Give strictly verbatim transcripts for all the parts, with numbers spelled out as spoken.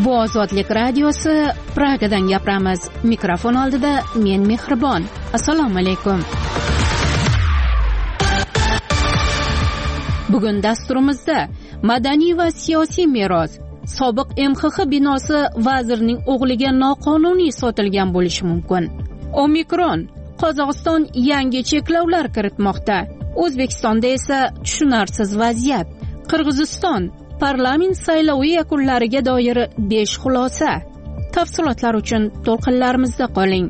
Bu Ozodlik radiosi, Pragadan gapiramiz. Mikrofon oldida men Mehribon. Assalomu alaykum. Bugun dasturimizda madaniy va siyosiy meros, sobiq M X X binosi vazirning o'g'liga noqonuniy sotilgan bo'lishi mumkin. Omikron, Qozog'iston yangi cheklovlar kiritmoqda. O'zbekistonda esa tushunarsiz vaziyat. Qirg'iziston parlament saylovi yakunlariga doir besh xulosa. Tafsilotlar uchun to'lqinlarimizda qoling.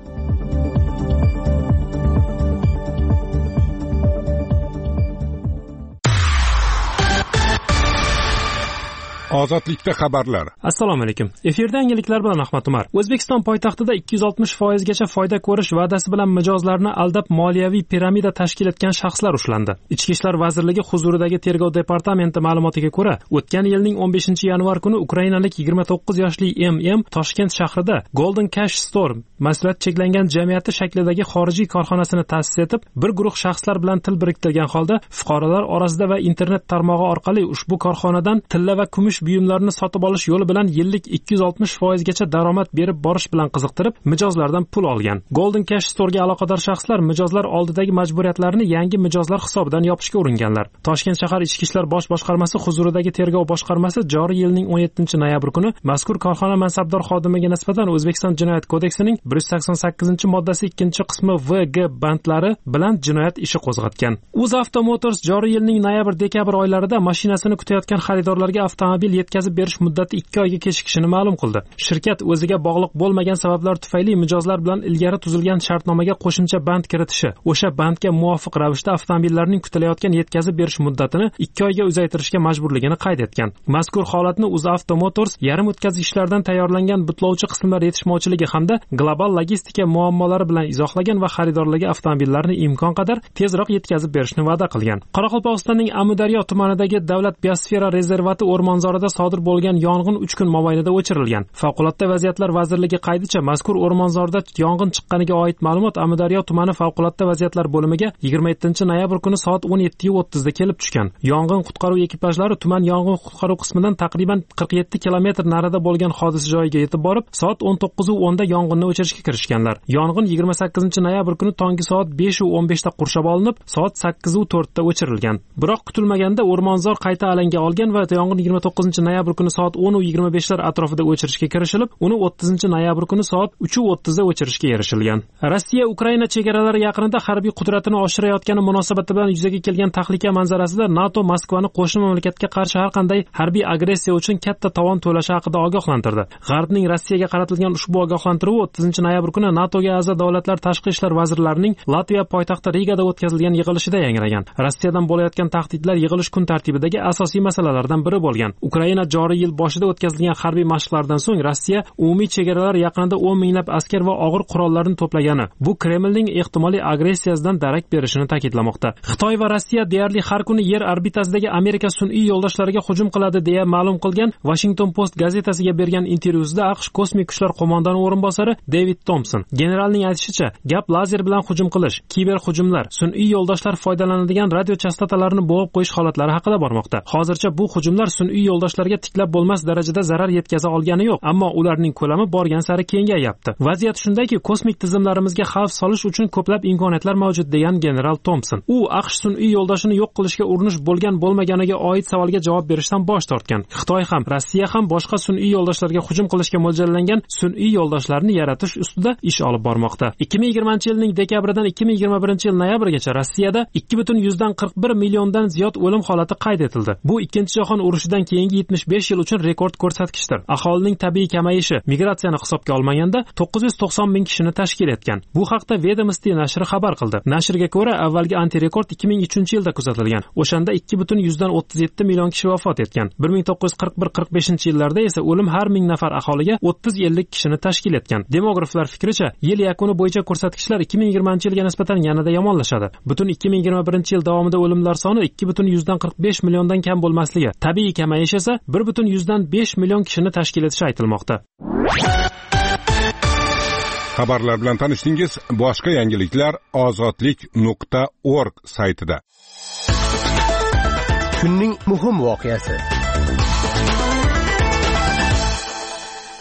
Ozodlikda xabarlar. Assalomu alaykum. Efirda yangiliklar bilan Ahmad Umar. O'zbekiston poytaxtida ikki yuz oltmish foizgacha foyda ko'rish va'dasi bilan mijozlarni aldab moliyaviy piramida tashkil etgan shaxslar ushlandi. Ichki ishlar vazirligi huzuridagi tergov departamenti ma'lumotiga ko'ra, o'tgan yilning o'n beshinchi yanvar kuni ukrainalik yigirma to'qqiz yoshli M M Toshkent shahrida Golden Cash Store mas'uliyat cheklangan jamiyati shaklidagi xorijiy korxonasini ta'sis etib, bir guruh shaxslar bilan til biriktirgan holda fuqarolar orasida va internet tarmog'i orqali ushbu korxonadan tilla va kumush buyumlarni sotib olish yo'li bilan yillik ikki yuz oltmish foizgacha daromad berib borish bilan qiziqtirib, mijozlardan pul olgan. Golden Cash Store'ga aloqador shaxslar mijozlar oldidagi majburiyatlarini yangi mijozlar hisobidan yopishga uringanlar. Toshkent shahar Ichki ishlar bosh boshqarmasi huzuridagi tergov boshqarmasi joriy yilning o'n yettinchi noyabr kuni mazkur korxona mansabdor xodimiga nisbatan O'zbekiston Jinoyat kodeksining bir yuz sakson sakkizinchi moddasi ikkinchi qismi V G bandlari bilan jinoyat ishi qo'zg'atgan. UzAuto Motors joriy yilning noyabr-dekabr oylarida mashinasini kutayotgan xaridorlarga avtomobil yetkazib berish muddati ikki oyga kechikishini ma'lum qildi. Shirkat o'ziga bog'liq bo'lmagan sabablar tufayli mijozlar bilan ilgari tuzilgan shartnomaga qo'shimcha band kiritishi, o'sha bandga muvofiq ravishda avtomobillarning kutilayotgan yetkazib berish muddatini ikki oyga uzaytirishga majburligini qayd etgan. Mazkur holatni UzAuto Motors yarim o'tkazgichlardan tayyorlangan butlovchi qismlar yetishmovchiligi hamda global logistika muammolari bilan izohlagan va xaridorlarga avtomobillarni imkon qadar tezroq yetkazib berishni va'da qilgan. Qoraqalpog'istonning Amudaryo tumanidagi davlat biosfera rezervati o'rmonzorida sodir bo'lgan yong'in uch kun mobaynida o'chirilgan. Favqulodda vaziyatlar vazirligi qaydicha mazkur o'rmonzorda yong'in chiqqaniga oid ma'lumot Amudaryo tumani favqulodda vaziyatlar bo'limiga yigirma yettinchi noyabr kuni soat o'n yetti o'ttiz da kelib tushgan. Yong'in qutqaruv ekipajlari tuman yong'in qutqaruv qismidan taqriban qirq yetti kilometr narida bo'lgan hodisa joyiga yetib borib, soat o'n to'qqiz o'n da yong'inni o'chirishga kirishganlar. Yong'in yigirma sakkizinchi noyabr kuni tongi soat besh o'n besh da qurshab olinib, soat sakkiz to'rt da o'chirilgan. Biroq kutilmaganda o'rmonzor qayta alanga olgan va yong'in yigirma to'qqizinchi noyabr kuni soat o'n yigirma besh lar atrofida o'chirishga kirishilib, uni o'ttizinchi noyabr kuni soat uch o'ttiz da o'chirishga erishilgan. Rossiya Ukraina chegaralari yaqinida harbiy qudratini oshirayotgani munosabati bilan yuzaga kelgan tahlika manzarasida NATO Moskvani qo'shni mamlakatga qarshi har qanday harbiy agressiya uchun katta tovon to'lashi haqida ogohlantirdi. G'arbning Rossiyaga qaratilgan ushbu ogohlantiruvi o'ttizinchi noyabr kuni NATOga a'zo davlatlar tashqi ishlar vazirlarining Latviya poytaxti Rigada o'tkazilgan yig'ilishida yangragan. Rossiyadan bo'layotgan tahdidlar yig'ilish kun tartibidagi asosiy masalalardan biri bo'lgan. Ukraina joriy yil boshida o'tkazilgan harbiy mashqlardan so'ng Rossiya umumiy chegaralar yaqinida o'n minglab askar va og'ir qurollarni to'plagani bu Kremlning ehtimoliy agressiyasidan darak berishini ta'kidlamoqda. Xitoy va Rossiya deyarli har kuni yer orbitasidagi Amerika sun'iy yo'ldoshlariga hujum qiladi deya ma'lum qilgan Washington Post gazetasiga bergan intervyusida AQSh kosmik kuchlar qo'mondoni o'rinbosari David Thompson generalning aytishicha, gap lazer bilan hujum qilish, kiber hujumlar, sun'iy yo'ldoshlar foydalanadigan radio chastotalarini bo'g'ib qo'yish holatlari haqida bormoqda. Hozircha bu hujumlar sun'iy yo'ldoshlarga tiklab bo'lmas darajada zarar yetkaza olgani yo'q, ammo ularning ko'lami borgan sari kengayapti. Vaziyat shundayki, kosmik tizimlarimizga xavf solish uchun ko'plab imkoniyatlar mavjud degan general Thompson. U AQSh sun'iy yo'ldoshini yo'q qilishga urinish bo'lgan bo'lmaganiga oid savolga javob berishdan bosh tortgan. Xitoy ham, Rossiya ham boshqa sun'iy yo'ldoshlarga hujum qilishga mo'ljallangan sun'iy yo'ldoshlarni yaratish ustida ish olib bormoqda. ikki ming yigirmanchi yilning dekabridan ikki ming yigirma birinchi yil noyabrgacha Rossiyada ikki butun yuzdan qirq bir milliondan ziyod o'lim holati qayd etildi. Bu ikkinchi jahon urushidan keyingi yetmish besh yil uchun rekord ko'rsatkichdir. Aholining tabiiy kamayishi migratsiyani hisobga olmaganda to'qqiz yuz to'qson ming kishini tashkil etgan. Bu haqda Vedomosti nashri xabar qildi. Nashrga ko'ra, avvalgi antirekord ikki ming uchinchi yilda kuzatilgan. O'shanda ikki butun yuzdan o'ttiz yetti million kishi vafot etgan. bir ming to'qqiz yuz qirq bir qirq beshinchi yillarda esa o'lim har ming nafar aholiga o'ttiz ellik kishini tashkil etgan. Demograflar fikricha, yil yakuni bo'yicha ko'rsatkichlar ikki ming yigirmanchi yilga nisbatan yanada yomonlashadi. Butun ikki ming yigirma birinchi yil davomida o'limlar soni ikki butun yuzdan qirq besh milliondan kam bo'lmasligi, tabiiy kamayish esa bir butun yuzdan besh million kishini tashkil etishi aytilmoqda. Xabarlar bilan tanishdingiz. Boshqa yangiliklar ozodlik nuqta org saytida. Kunning muhim voqeasi.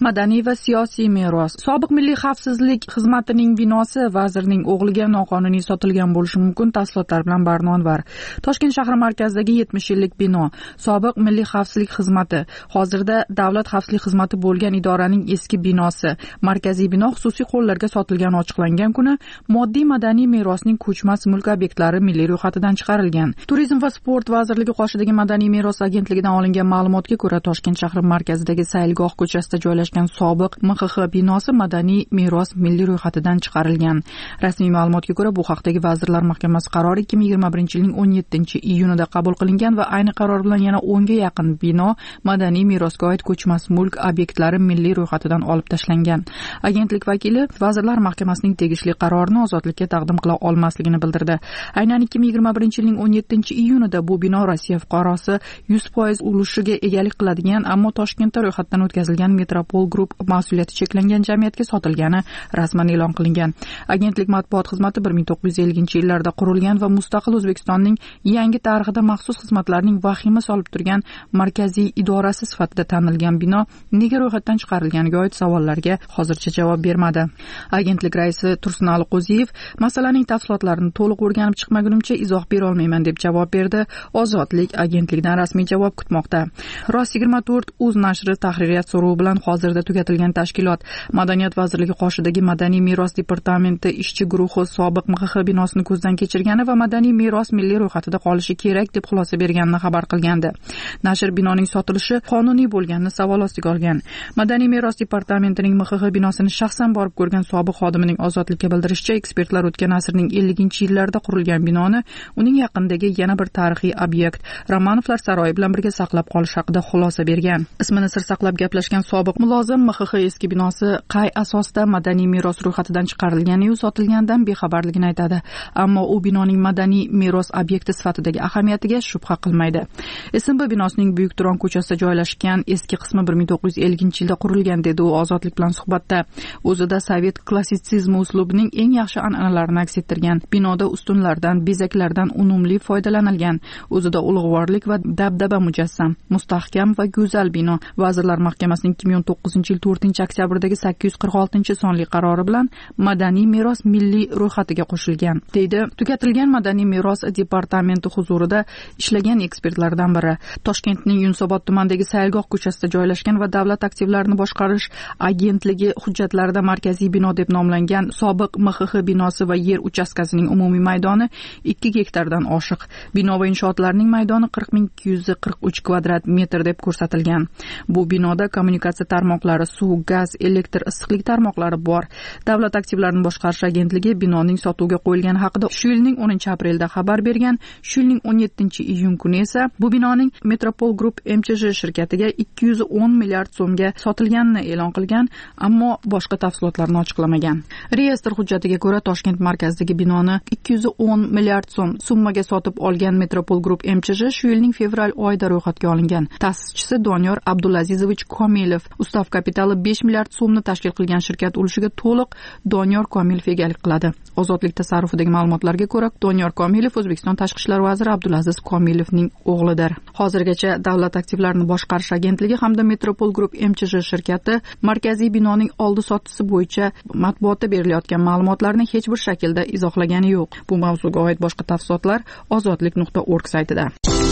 Madaniy va siyosiy meros. Sobiq Milliy xavfsizlik xizmatining binosi vazirning o'g'liga noqonuniy sotilgan bo'lishi mumkin. Tafsilotlar bilan Barno Anvar. Toshkent shahri markazidagi yetmish yillik bino sobiq Milliy xavfsizlik xizmati, hozirda Davlat xavfsizlik xizmati bo'lgan idoraning eski binosi. Markaziy bino xususiy qo'llarga sotilgani ochiqlangan kuni moddiy madaniy merosning ko'chmas mulk obyektlari milliy ro'yxatidan chiqarilgan. Turizm va sport vazirligi qoshidagi Madaniy meros agentligidan olingan ma'lumotga ko'ra, Toshkent shahri markazidagi Saylgoh ko'chasida joylashgan sobiq M X X binosi madaniy meros milliy ro'yxatidan chiqarilgan. Rasmiy ma'lumotga ko'ra, bu haqdagi Vazirlar Mahkamasi qarori ikki ming yigirma birinchi yilning o'n yettinchi iyunida qabul qilingan va ayni qaror bilan yana o'nga yaqin bino madaniy merosga oid ko'chmas mulk obyektlari milliy ro'yxatidan olib tashlangan. Agentlik vakili Vazirlar Mahkamasining tegishli qarorini ozodlikka taqdim qila olmasligini bildirdi. Aynan ikki ming yigirma birinchi yilning o'n yettinchi iyunida bu bino Rossiya fuqarosi yuz foiz ulushiga egalik qiladigan, ammo Toshkentda ro'yxatdan o'tkazilgan Metropol Group mas'uliyati cheklangan jamiyatga sotilgani rasman e'lon qilingan. Agentlik matbuot xizmati bir ming to'qqiz yuz ellinchi yillarda qurilgan va mustaqil O'zbekistonning yangi tarixida maxsus xizmatlarning vahima solib turgan markaziy idorasi sifatida tanilgan bino nega ro'yxatdan chiqarilganiga oid savollarga hozircha javob bermadi. Agentlik raisi Tursunali Qo'ziyev masalaning tafsilotlarini to'liq o'rganib chiqmagunimcha izoh bera olmayman deb javob berdi. Ozodlik agentlikdan rasmiy javob kutmoqda. Ross yigirma to'rt uz nashri tahririyat so'rovi bilan hozirda tugatilgan tashkilot Madaniyat vazirligi qoshidagi Madaniy meros departamenti ishchi guruhi sobiq M X X binosini ko'zdan kechirgani va madaniy meros milliy ro'yxatida qolishi kerak deb xulosa berganini xabar qilgandi. Nashr binoning sotilishi qonuniy bo'lganini savol ostiga olgan. Madaniy meros departamentining M X X binosini shaxsan borib ko'rgan sobiq xodimining Ozodlikka bildirishicha, ekspertlar o'tgan asrning elliginchi yillarida qurilgan binoni uning yaqinidagi yana bir tarixiy obyekt Romanovlar saroyi bilan birga saqlab qolish haqida xulosa bergan. Ismini sir saqlab gaplashgan sobiq mulozim M X X eski binosi qay asosda madaniy meros ro'yxatidan chiqarilgani-yu sotilganidan bexabarligini aytadi. Ammo u binoning madaniy meros obyekti sifatidagi ahamiyatiga shubha qilmaydi. S M B binosining Buyuk Turon ko'chasida joylashgan eski qismi bir ming to'qqiz yuz elliginchi yilda qurilgan, dedi u Ozodlik bilan suhbatda. O'zida sovet klassitsizmi uslubining eng yaxshi an'analarini aks ettirgan. Binoda ustunlardan, bezaklardan unumli foydalanilgan. O'zida ulug'vorlik va dabdaba mujassam, mustahkam va go'zal bino. Vazirlar Mahkamasining ikki ming o'n to'qqizinchi yil to'rtinchi oktyabrdagi sakkiz yuz qirq oltinchi sonli qarori bilan madaniy meros milliy ro'yxatiga qo'shilgan, deydi tugatilgan Madaniy meros departamenti huzurida ishlagan ekspertlardan biri. Toshkentning Yunusobod tumanidagi Saylgoh ko'chasida joylashgan va davlat aktivlarini boshqarish agentligi hujjatlarida markaziy bino deb nomlangan sobiq M X X binosi va yer uchastkasining umumiy maydoni ikki gektardan oshiq. Bino va inshootlarning maydoni qirq ming ikki yuz qirq uch kvadrat metr deb ko'rsatilgan. Bu binoda kommunikatsiya tarmoqlari, suv, gaz, elektr, issiqlik tarmoqlari bor. Davlat aktivlarini boshqarish agentligi binoning sotuvga qo'yilgani haqida shu yilning o'ninchi aprelda xabar bergan. Shu yilning o'n yettinchi iyun kuni esa bu binoning Metropol Group M Ch J shirkatiga ikki yuz o'n milliard so'mga sotilganini e'lon qilgan, ammo boshqa tafsilotlarni ochiqlamagan. Reyestr hujjatiga ko'ra, Toshkent markazidagi binoni ikki yuz o'n milliard so'm summaga sotib olgan Metropol Group M Ch J shu yilning fevral oyida ro'yxatga olingan. Ta'sischisi Doniyor Abdulazizovich Komilov. Ustav kapitali besh milliard so'mni tashkil qilgan shirkat ulushiga to'liq Doniyor Komilov egalik qiladi. Ozodlik tasarrufidagi ma'lumotlarga ko'ra, Doniyor Komilov O'zbekiston tashqi ishlar vaziri Abdulaziz Komilovning o'g'lidir. Hozirgacha davlat aktivlarini boshqarish agentligi hamda Metropol Group M Ch J shirkati markaziy binoning oldi sottisi bo'yicha matbuotda berilayotgan ma'lumotlarni hech bir shaklda izohlagani yo'q. Bu mavzuga oid boshqa tafsilotlar ozodlik nuqta org saytida.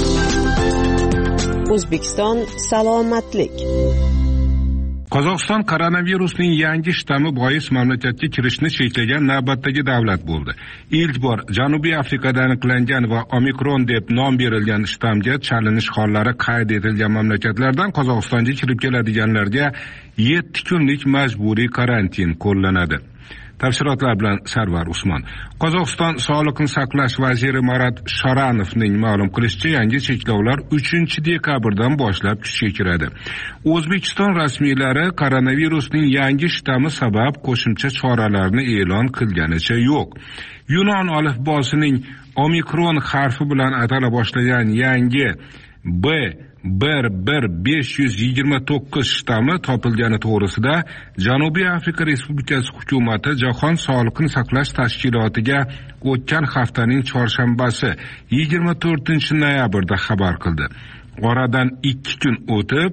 O'zbekiston salomatlik. Qozog'iston koronavirusning yangi shtammi bois mamlakatga kirishni cheklagan navbatdagi davlat bo'ldi. Ilk bor Janubiy Afrikada aniqlangan va Omikron deb nom berilgan shtamga chalinish hollari qayd etilgan mamlakatlardan Qozog'istonga kirib keladiganlarga yetti kunlik majburiy karantin qo'llanadi. Tafsilotlar bilan Sarvar Usmon. Qozog'iston Sog'liqni saqlash vaziri Marat Sharanovning ma'lum qilishicha, yangi cheklovlar uchinchi dekabrdan boshlab kuchga kiradi. O'zbekiston rasmiylari koronavirusning yangi shtammi sabab qo'shimcha choralarni e'lon qilganicha yo'q. Yunon alifbosining Omikron harfi bilan atala boshlagan yangi B bir bir besh yuz yigirma to'qqiz shtammi topilgani to'g'risida Janubiy Afrika Respublikasi hukumati Jahon Sog'liqni saqlash tashkilotiga o'tgan haftaning chorshanbasi yigirma to'rtinchi noyabrda xabar qildi. Oradan ikki kun o'tib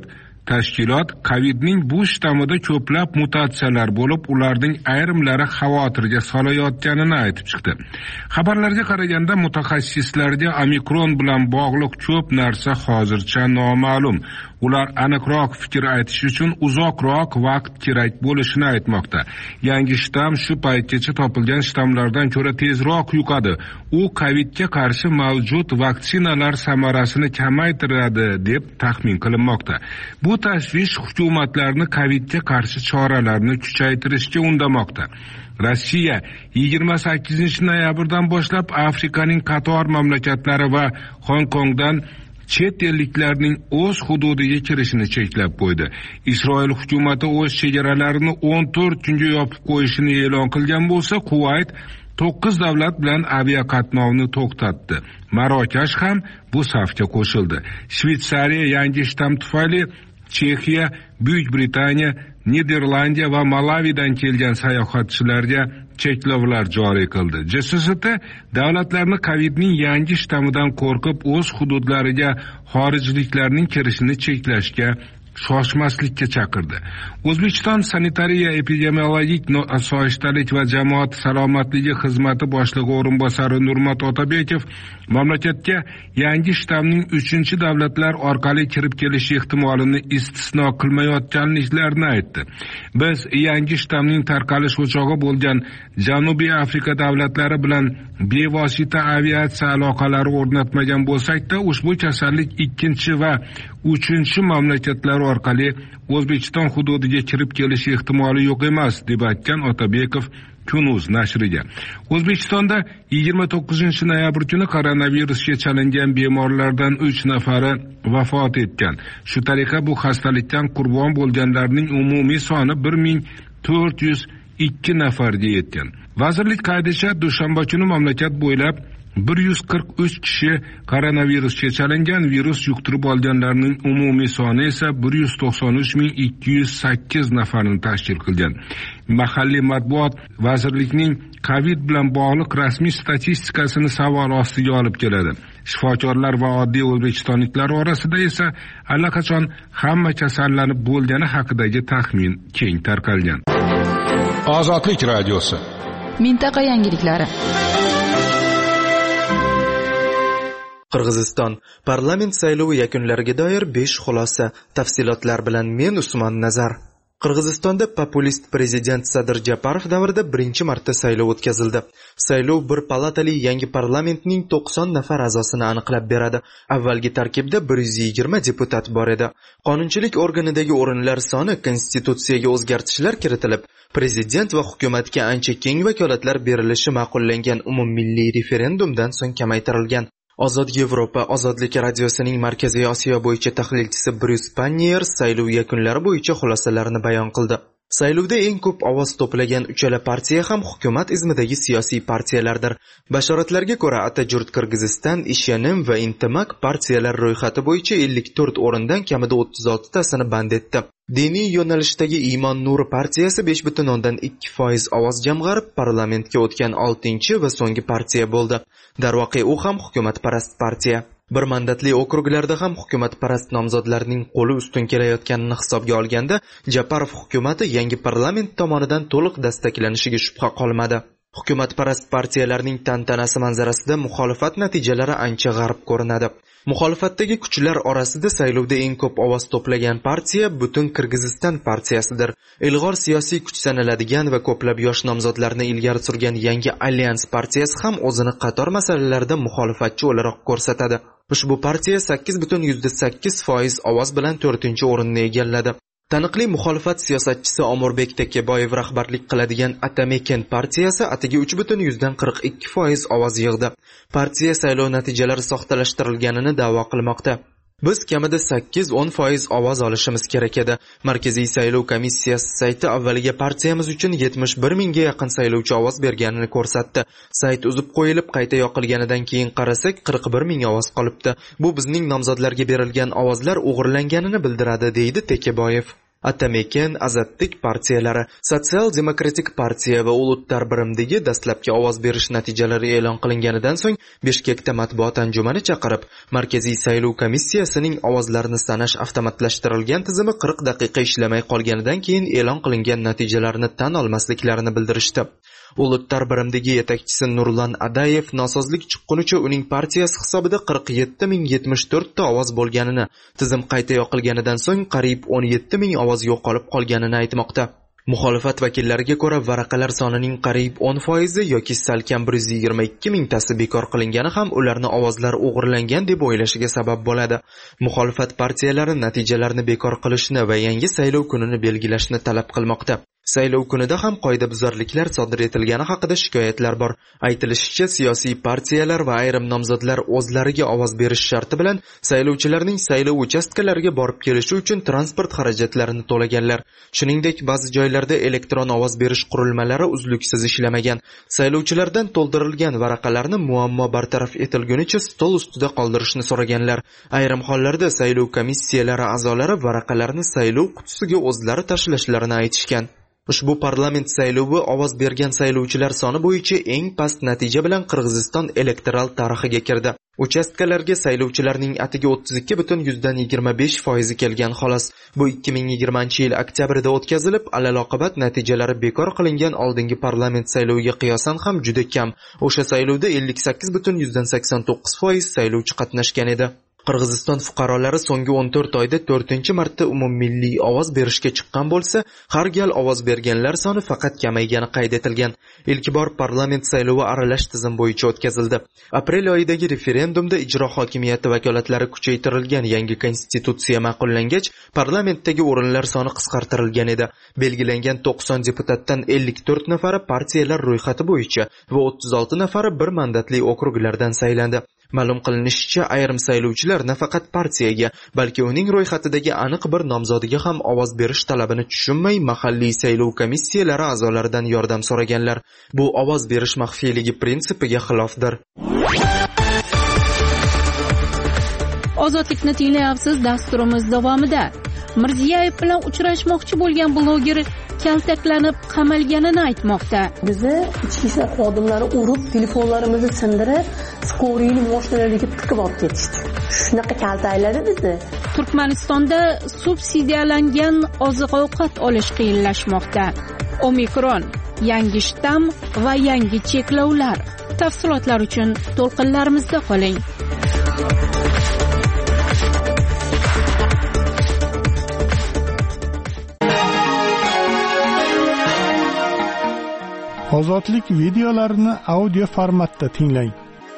Tashkilot kovidning bu shtammida ko'plab mutatsiyalar bo'lib, ularning ayrimlari xavotirga solayotganini aytib chiqdi. Xabarlarga qaraganda mutaxassislarga omikron bilan bog'liq ko'p narsa hozircha noma'lum. Ular aniqroq fikr aytish uchun uzoqroq vaqt kerak bo'lishini aytmoqda. Yangi shtamm shu paytgacha topilgan shtammlardan ko'ra tezroq yuqadi. U kovidga qarshi mavjud vaksinalar samarasini kamaytiradi deb taxmin qilinmoqda. Bu tashvish hukumatlarni kovidga qarshi choralarni kuchaytirishga undamoqda. Rossiya yigirma sakkizinchi noyabrdan boshlab Afrikaning qator mamlakatlari va Hong Kongdan chet elliklarning o'z hududiga kirishini cheklab qo'ydi. Isroil hukumati o'z chegaralarini o'n to'rt kunga yopib qo'yishini e'lon qilgan bo'lsa, Kuvayt to'qqiz davlat bilan aviaqatnovni to'xtatdi. Marokash ham bu safga qo'shildi. Shveysariya yangi shtamm tufayli Chexiya, Buyuk Britaniya, Niderlandiya va Malavidan kelgan sayohatchilarga cheklovlar joriy qildi. J S S T davlatlarni kovidning yangi shtammidan qo'rqib o'z hududlariga xorijliklarning kirishini cheklashga shoshmaslikka chaqirdi. O'zbekiston sanitariya epidemiologik osoyishtalik va jamoat salomatligi xizmati boshlig'i o'rinbosari Nurmat Otabekov mamlakatga yangi shtammning uchinchi davlatlar orqali kirib kelish ehtimolini istisno qilmayotganliklarini aytdi. Biz yangi shtammning tarqalish o'chog'i bo'lgan Janubiy Afrika davlatlari bilan bevosita aviatsiya aloqalari o'rnatmagan bo'lsak-da, ushbu kasallik ikkinchi va uchinchi mamlakatlar orqali O'zbekiston hududiga kirib kelish ehtimoli yo'q emas, deb aytgan Otabekov Kunuz nashriga. O'zbekistonda yigirma to'qqizinchi noyabr kuni koronavirusga chalingan bemorlardan uch nafari vafot etgan. Shu tariqa bu xastalikdan qurbon bo'lganlarning umumiy soni bir ming to'rt yuz ikki nafarga yetgan. Vazirlik qaydishicha, dushanba kuni mamlakat bo'ylab bir yuz qirq uch kishi koronavirusga chalingan. Virus yuqtirib olganlarning umumiy soni esa bir yuz to'qson uch ming ikki yuz sakkiz nafarni tashkil qilgan. Mahalliy matbuot vazirlikning Covid bilan bog'liq rasmiy statistikasini savol ostiga olib keladi. Shifokorlar va oddiy o'zbekistonliklar orasida esa allaqachon hamma kasallanib bo'lgani haqidagi taxmin keng tarqalgan. Ozodlik radiosi. Mintaqa yangiliklari. Qirg'iziston parlament saylovi yakunlariga doir besh xulosa. Tafsilotlar bilan men Usmon Nazar. Qirg'izistonda populist prezident Sadir Japarov davrida birinchi marta saylov o'tkazildi. Saylov bir palatali yangi parlamentning to'qson nafar a'zosini aniqlab beradi. Avvalgi tarkibda bir yuz yigirma deputat bor edi. Qonunchilik organidagi o'rinlar soni konstitutsiyaga o'zgartishlar kiritilib, prezident va hukumatga ancha keng vakolatlar berilishi ma'qullangan umummilliy referendumdan so'ng kamaytirilgan. Ozod Yevropa Ozodlik radiosining Markaziy Osiyo bo'yicha tahlilchisi Bryus Pannier saylov yakunlari bo'yicha xulosalarini bayon qildi. Saylovda eng ko'p ovoz to'plagan uchala partiya ham hukumat izmidagi siyosiy partiyalardir. Bashoratlarga ko'ra, Atajurt Qirg'iziston, Ishanim va Intimak partiyalar ro'yxati bo'yicha ellik to'rt o'rindan kamida o'ttiz olti tasini band etdi. Diniy yo'nalishdagi Iymon Nuri partiyasi besh butun o'ndan ikki foiz ovoz jamg'arib, parlamentga o'tgan oltinchi va so'nggi partiya bo'ldi. Darvoqe u ham hukumatparast partiya. Bir mandatli okruglarda ham hukumatparast nomzodlarning qo'li ustun kelayotganini hisobga olganda, Japarov hukumati yangi parlament tomonidan to'liq dastaklanishiga shubha qolmadi. Hukumatparast partiyalarning tantanasi manzarasida muxolifat natijalari ancha g'arib ko'rinadi. Muxolifatdagi kuchlar orasida saylovda eng ko'p ovoz to'plagan partiya Butun Qirg'iziston partiyasidir. Ilg'or siyosiy kuch sanaladigan va ko'plab yosh nomzodlarni ilgari surgan yangi Alyans partiyasi ham o'zini qator masalalarda muxolifatchi o'laroq ko'rsatadi. Ushbu partiya sakkiz butun sakkiz foiz ovoz bilan to'rtinchi o'rinni egalladi. Taniqli muxolifat siyosatchisi Omurbek Tekebayev rahbarlik qiladigan Atamekin partiyasi atigi uch butun qirq ikki foiz ovoz yig'di. Partiya saylov natijalari soxtalashtirilganini da'vo qilmoqda. Biz kamida sakkiz o'n foiz ovoz olishimiz kerak edi. Markaziy saylov komissiyasi sayti avvaliga partiyamiz uchun yetmish bir mingga yaqin saylovchi ovoz berganini ko'rsatdi. Sayt uzib qo'yilib qayta yoqilganidan keyin qarasak qirq bir ming ovoz qolibdi. Bu bizning nomzodlarga berilgan ovozlar o'g'irlanganini bildiradi, deydi Tekebayev. Atamekan, Azadlik partiyalari, Sotsial-demokratik partiya va Ulutlar birimdagi dastlabki ovoz berish natijalari e'lon qilinganidan so'ng Bishkekda matbuot anjumani chaqirib, Markaziy saylov komissiyasining ovozlarni sanash avtomatlashtirilgan tizimi qirq daqiqa ishlamay qolganidan keyin e'lon qilingan natijalarni tan olmasliklarini bildirishdi. Ulutlar birimdagi yetakchisi Nurlan Adayev nosozlik chiqqunicha uning partiyasi hisobida qirq yetti ming yetmish to'rt ta ovoz bo'lganini, tizim qayta yoqilganidan so'ng qariyb o'n yetti ming ovoz yo'qolib qolganini aytmoqda. Muxolifat vakillariga ko'ra, varaqalar sonining qariyb o'n foizi yoki salkam bir yuz yigirma ikki mingtasi bekor qilingani ham ularni ovozlar o'g'irlangan deb o'ylashiga sabab bo'ladi. Muxolifat partiyalari natijalarni bekor qilishni va yangi saylov kunini belgilashni talab qilmoqda. Saylov kunida ham qoidabuzarliklar sodir etilgani haqida shikoyatlar bor. Aytilishicha, siyosiy partiyalar va ayrim nomzodlar o'zlariga ovoz berish sharti bilan saylovchilarning saylov uchastkalariga borib kelishi uchun transport xarajatlarini to'laganlar. Shuningdek, ba'zi joylarda elektron ovoz berish qurilmalari uzluksiz ishlamagan. Saylovchilardan to'ldirilgan varaqalarni muammo bartaraf etilgunicha stol ustida qoldirishni so'raganlar. Ayrim hollarda saylov komissiyalari a'zolari varaqalarni saylov qutisiga o'zlari tashlashlarini aytishgan. Ushbu parlament saylovi ovoz bergan saylovchilar soni bo'yicha eng past natija bilan Qirg'iziston elektoral tarixiga kirdi. Uchastkalarga saylovchilarning atigi o'ttiz ikki butun yigirma besh foizi kelgan xolos. Bu ikki ming yigirmanchi yil oktyabrida o'tkazilib, alaloqibat natijalari bekor qilingan oldingi parlament sayloviga qiyosan ham juda kam. O'sha saylovda ellik sakkiz butun sakson to'qqiz foiz saylovchi qatnashgan edi. Qirg'iziston fuqarolari so'nggi o'n to'rt oyda to'rtinchi marta umummilliy ovoz berishga chiqqan bo'lsa, har gal ovoz berganlar soni faqat kamaygani qayd etilgan. Ilk bor parlament saylovi aralash tizim bo'yicha o'tkazildi. Aprel oyidagi referendumda ijro hokimiyati vakolatlari kuchaytirilgan yangi konstitutsiya ma'qullangach, parlamentdagi o'rinlar soni qisqartirilgan edi. Belgilangan to'qson deputatdan ellik to'rt nafari partiyalar ro'yxati bo'yicha va o'ttiz olti nafari bir mandatli okruglardan saylandi. Ma'lum qilinishicha, ayrim saylovchilar nafaqat partiyaga, balki uning ro'yxatidagi aniq bir nomzodiga ham ovoz berish talabini tushunmay, mahalliy saylov komissiyalari a'zolaridan yordam so'raganlar. Bu ovoz berish maxfiyligi prinsipiga xilofdir. Ozodlikni tinglayapsiz. Dasturimiz davomida Mirziyoyev bilan uchrashmoqchi bo'lgan bloger kaltaklanib qamalganini aytmoqda. Bizni ichki ishlar xodimlari urib, telefonlarimizni sindirib, skoriyni mashinalarga tiqib olib ketishdi. Shunaqa kaltakladi bizni. Turkmanistonda subsidiyalangan oziq-ovqat olish qiyinlashmoqda. Omikron, yangi shtamm va yangi cheklovlar. Tafsilotlar uchun to'lqinlarimizda qoling. Ozodlik videolarini audio formatda tinglang.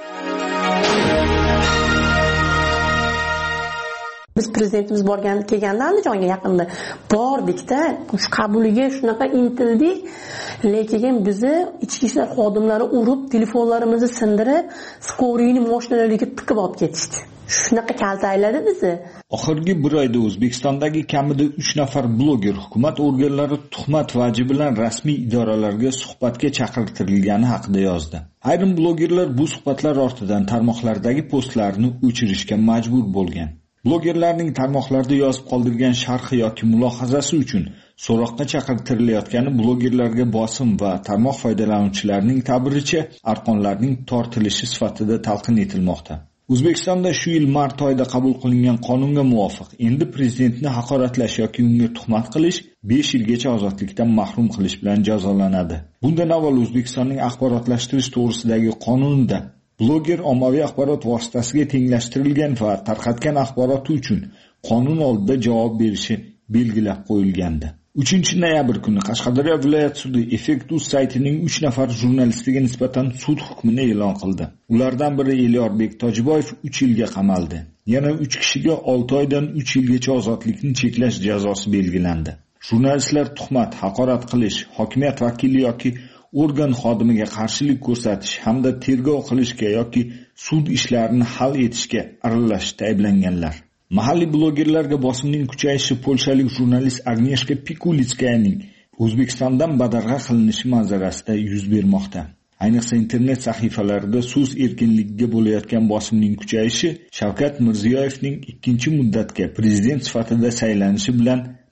Biz prezidentimiz borgan kelganda Andijonga yaqinda bordikda, shu qabuliga shunaqa intildik, lekin bizni ichki ishlar xodimlari urib, telefonlarimizni sindirib, skoriyni mashinalarga tiqib olib ketishdi. Shunaqa kaltakladi bizni. Oxirgi bir oyda O'zbekistondagi kamida uch nafar bloger hukumat organlari tuhmat vaji bilan rasmiy idoralarga suhbatga chaqirtirilgani haqida yozdi. Ayrim blogerlar bu suhbatlar ortidan tarmoqlardagi postlarini o'chirishga majbur bo'lgan. Blogerlarning tarmoqlarda yozib qoldirgan sharhi yoki mulohazasi uchun so'roqqa chaqirtirilayotgani blogerlarga bosim va tarmoq foydalanuvchilarining ta'biricha arqonlarning tortilishi sifatida talqin etilmoqda. O'zbekistonda shu yil mart oyida qabul qilingan qonunga muvofiq endi prezidentni haqoratlash yoki unga tuhmat qilish besh yilgacha ozodlikdan mahrum qilish bilan jazolanadi. Bundan avval O'zbekistonning axborotlashtirish to'g'risidagi qonunida bloger ommaviy axborot vositasiga tenglashtirilgan va tarqatgan axboroti uchun qonun oldida javob berishi belgilab qo'yilgandi. uchinchi noyabr kuni Qashqadaryo viloyat sudi Effektus saytining uch nafar jurnalistiga nisbatan sud hukmini e'lon qildi. Ulardan biri Elyorbek Tojiboyev uch yilga qamaldi. Yana uch kishiga olti oydan uch yilgacha ozodlikni cheklash jazosi belgilandi. Jurnalistlar tuhmat, haqorat qilish, hokimiyat vakili yoki organ xodimiga qarshilik ko'rsatish hamda tergov qilishga yoki sud ishlarini hal etishga aralashishda ayblanganlar. Mahalliy blogerlarga bosimning kuchayishi polshalik jurnalist Agnieszka Pikulitskayaning O'zbekistondan badarg'a qilinishi manzarasida yuz bermoqda. Ayniqsa internet sahifalarida so'z erkinligiga bo'layotgan bosimning kuchayishi Shavkat Mirziyoyevning ikkinchi muddatga prezident sifatida saylanishi bilan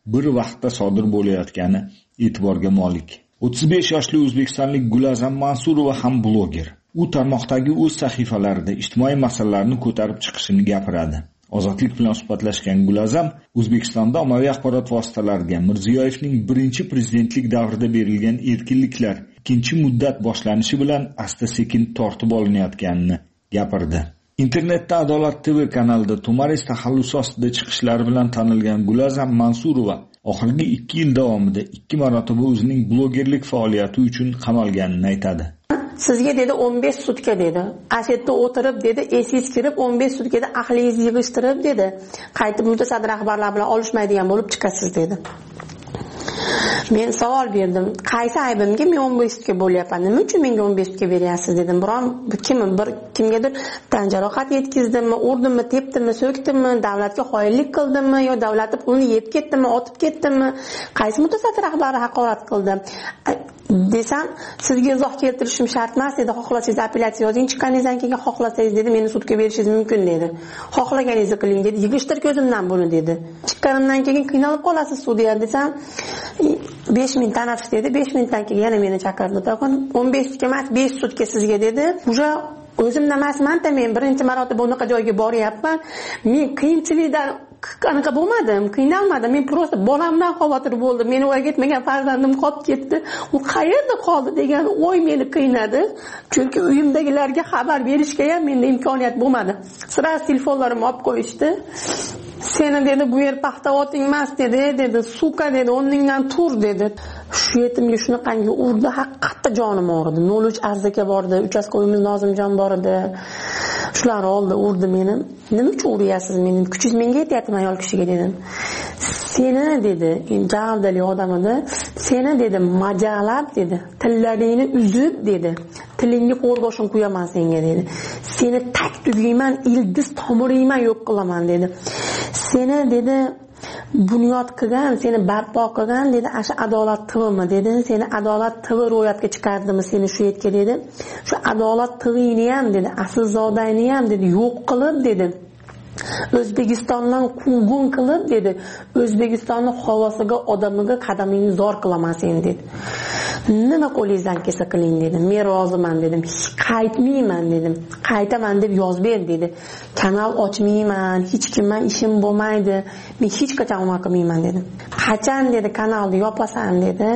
bir vaqtda sodir bo'layotgani e'tiborga molik. o'ttiz besh yoshli o'zbekistonlik Gulazam Mansurova ham bloger. U tarmoqdagi o'z sahifalarida ijtimoiy masalalarni ko'tarib chiqishini gapiradi. Ozodlik bilan suhbatlashgan Gulazam O'zbekistonda ommaviy axborot vositalariga Mirziyoyevning birinchi prezidentlik davrida berilgan erkinliklar ikkinchi muddat boshlanishi bilan asta-sekin tortib olinayotganini gapirdi. Internetda Adolat T V kanalida Tumaris taxallusi ostida chiqishlari bilan tanilgan Gulazam Mansurova oxirgi ikki yil davomida ikki marotaba o'zining blogerlik faoliyati uchun qamalganini aytadi. Sizga dedi o'n besh sutka dedi. Ashetda o'tirib dedi, esingiz kirib o'n besh sutkada aqlingizni yig'ishtirib dedi. Qaytib mutasaddi rahbarlar bilan olishmaydigan bo'lib chiqasiz dedi. Men savol berdim. Qaysi aybimga men o'n besh sutka bo'lyapman? Nima uchun menga o'n besh sutka beryapsiz dedim. Biron kim bir kimgadir tan jarohat yetkazdimmi, urdimmi, tepdimmi, so'kdimmi, davlatga xoinlik qildimmi yo davlatni pulini yeb ketdimmi, otib ketdimmi? Qaysi mutasaddi rahbari haqorat qildi? Desam, sizga izoh keltirishim shart emas dedi. Xohlasangiz apellyatsiya yozing, chiqqaningizdan keyin xohlasangiz dedi, meni sudga berishingiz mumkin dedi. Xohlaganingizni qiling dedi. Yig'ishtir ko'zimdan buni dedi. Chiqqanimdan keyin qiynalib qolasiz sudya desam, besh ming tanaffus dedi. besh mingdan keyin yana meni chaqirdi. Taqon o'n besh sutka emas, besh sutka sizga dedi. Uje o'zimdan emasman-da, men birinchi marotaba bunaqa joyga boryapman. Men qiyinchilikdan qanaqa bo'lmadim, qiynalmadim. Men prosta bolamdan xavotir bo'ldim. Meni voyaga yetmagan farzandim qolib ketdi. U qayerda qoldi degan o'y meni qiynadi. Chunki uyimdagilarga xabar berishga ham menda imkoniyat bo'lmadi. Sira telefonlarimni olib qo'yishdi. Seni dedi bu yer paxtavoting emas dedi, dedi, suka dedi, o'rningdan tur dedi. Shu yetimga shunaqangi urdi, haqiqatda jonim og'ridi. nol uch arzaka bordi, uchastkoyimiz Nozimjon bor edi. Shular oldi, urdi meni. Nima uchun uryapsiz meni? Kuchingiz menga yetyapti ayol kishiga dedim. Seni dedi, javdali odam edi. Seni dedi, majalab dedi, tillaringni uzib dedi. Tilingga qo'rg'oshin qo'yaman senga dedi. Seni tak tugayman, ildiz tomiringman yo'q qilaman dedi. Seni dedi bunyod qilgan, seni barpo qilgan dedi, asha Adolat T Vmi dedi. Seni Adolat T V ro'yatga chiqardimi seni shu yerga dedi. Shu Adolat T Vni ham dedi, aslzodangni ham dedi yo'q qilib dedi. O'zbekistondan quvgun qilib dedi. O'zbekistonning havosiga, odamiga qadamingni zor qilaman sen dedi. Nima qo'lingizdan kelsa qiling dedim. Men roziman dedim. Qaytmayman dedim. Qaytaman deb yozib ber dedi. Kanal ochmayman, hech kimman ishim bo'lmaydi. Men hech qachon unaqa qilmayman dedim. Qachon dedi kanalni yopasan dedi.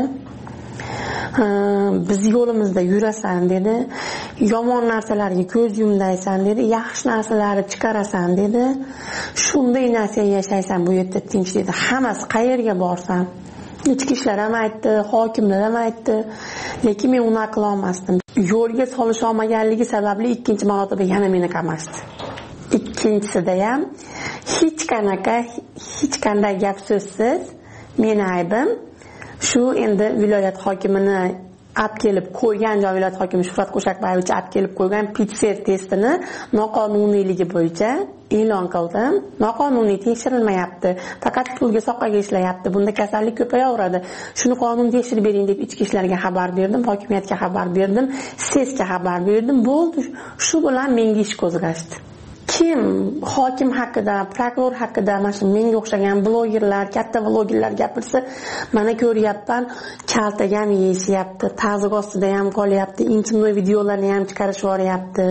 Biz yo'limizda yurasan dedi. Yomon narsalarga ko'z yumdaysan dedi. Yaxshi narsalarni chiqarasan dedi. Shunday narsa yashaysan bu yerda tinch dedi. Hammasi qayerga borsan. Ichki ishlar ham aytdi, hokimlar ham aytdi. Lekin men uni qila olmasdim. Yo'lga solish olmaganligi sababli ikkinchi marotaba yana meni qamashdi. Ikkinchisida ham hech qanaqa, hech qanday gap so'zsiz meni aybim shu endi viloyat hokimini olib kelib qo'ygan, viloyat hokimi Shuhrat Qo'shaqboyevich olib kelib qo'ygan Pitser testini noqonuniyligi bo'yicha e'lon qildim. Noqonuniy tekshirilmayapti. Faqat pulga soqqaga ishlayapti. Bunda kasallik ko'payaveradi. Shuni qonun tekshirib bering deb ichki ishlarga xabar berdim, hokimiyatga xabar berdim, sesga xabar berdim. Bo'ldi. Shu bilan menga ish qo'zg'ashdi. Kim hokim haqida, prokuror haqida, mana shu menga o'xshagan blogerlar, katta blogerlar gapirsa, mana ko'ryapman, kaltaga ham yeyishyapti, tazyiq ostida ham qolyapti, intimnoy videolarni ham chiqarib yuboryapti.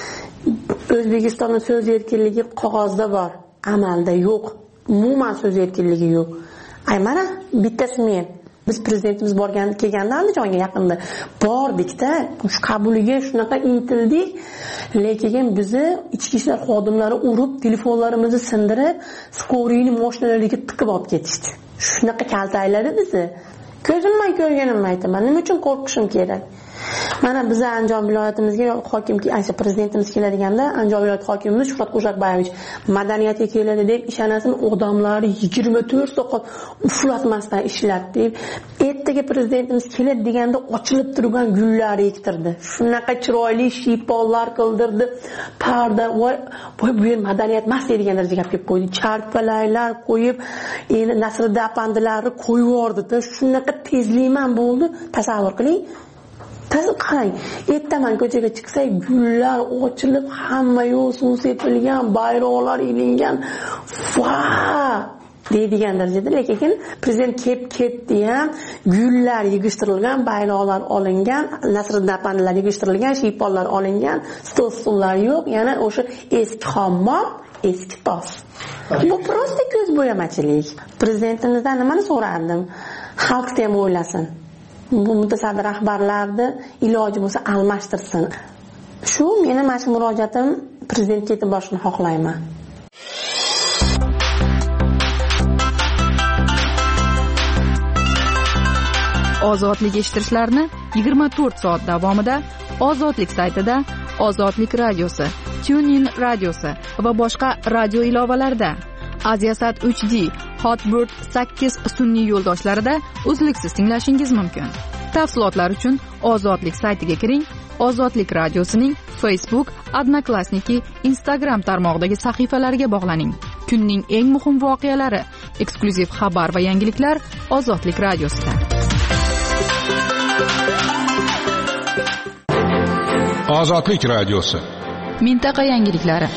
O'zbekistonda so'z erkinligi qog'ozda bor, amalda yo'q. Umuman so'z erkinligi yo'q. Ay mana bittasi men. Biz prezidentimiz borgan kelganda Andijonga yaqinda bordik-da, shu qabuliga shunaqa intildik, lekin bizni ichki ishlar xodimlari urib, telefonlarimizni sindirib, skoriyni mashinalariga tiqib olib ketishdi. Shunaqa kaltayladi bizni. Ko'zimdan ko'rganimni aytaman. Nima uchun qo'rqishim kerak? Mana biz Andijon viloyatimizga hokim, ayniqsa prezidentimiz keladiganda, Andijon viloyat hokimimiz Shuhrat Qo'shaqboyevich madaniyatga keladi deb ishonasini odamlari yigirma to'rt soat uflatmasdan ishladi deb, ertaga prezidentimiz keladi deganda ochilib turgan gullar ektirdi. Shunaqa chiroyli shiyponlar qildirdi. Parda voy, voy bu yer madaniyat emas degan darajaga kelib qo'ydi. Charpalaylar qo'yib, endi Nasriddin apandilarni qo'yib yubordi-da. Shunaqa tezlikman bo'ldi. Tasavvur qiling. Tazim qarang, ertaman ko'chaga chiqsak, gullar ochilib, hamma yo'l suv sepilgan, bayroqlar ilingan. Va! deydigan darajada, lekin prezident kelib ketdi ham gullar yig'ishtirilgan, bayroqlar olingan, Nasriddin apandilar yig'ishtirilgan, shiyponlar olingan, stol stullar yo'q, yana o'sha eski hammom, eski tos. Bu prosta ko'zbo'yamachilik. Prezidentimizdan nimani so'rardim? Xalqni ham o'ylasin. Bu mutasaddi rahbarlarni iloji bo'lsa almashtirsin. Shu meni mana shu murojaatim prezidentga yetib borishni xohlayman. Ozodlik eshittirishlarni yigirma to'rt soat davomida Ozodlik saytida, Ozodlik radiosi, TuneIn radiosi va boshqa radio ilovalarida, Aziasat uch D, Hotbird sakkiz sun'iy yo'ldoshlarida uzluksiz tinglashingiz mumkin. Tafsilotlar uchun Ozodlik saytiga kiring. Ozodlik radiosining Facebook, Odnoklassniki, Instagram tarmog'idagi sahifalariga bog'laning. Kunning eng muhim voqealari, eksklyuziv xabar va yangiliklar Ozodlik radiosida. Ozodlik radiosi. Mintaqa yangiliklari.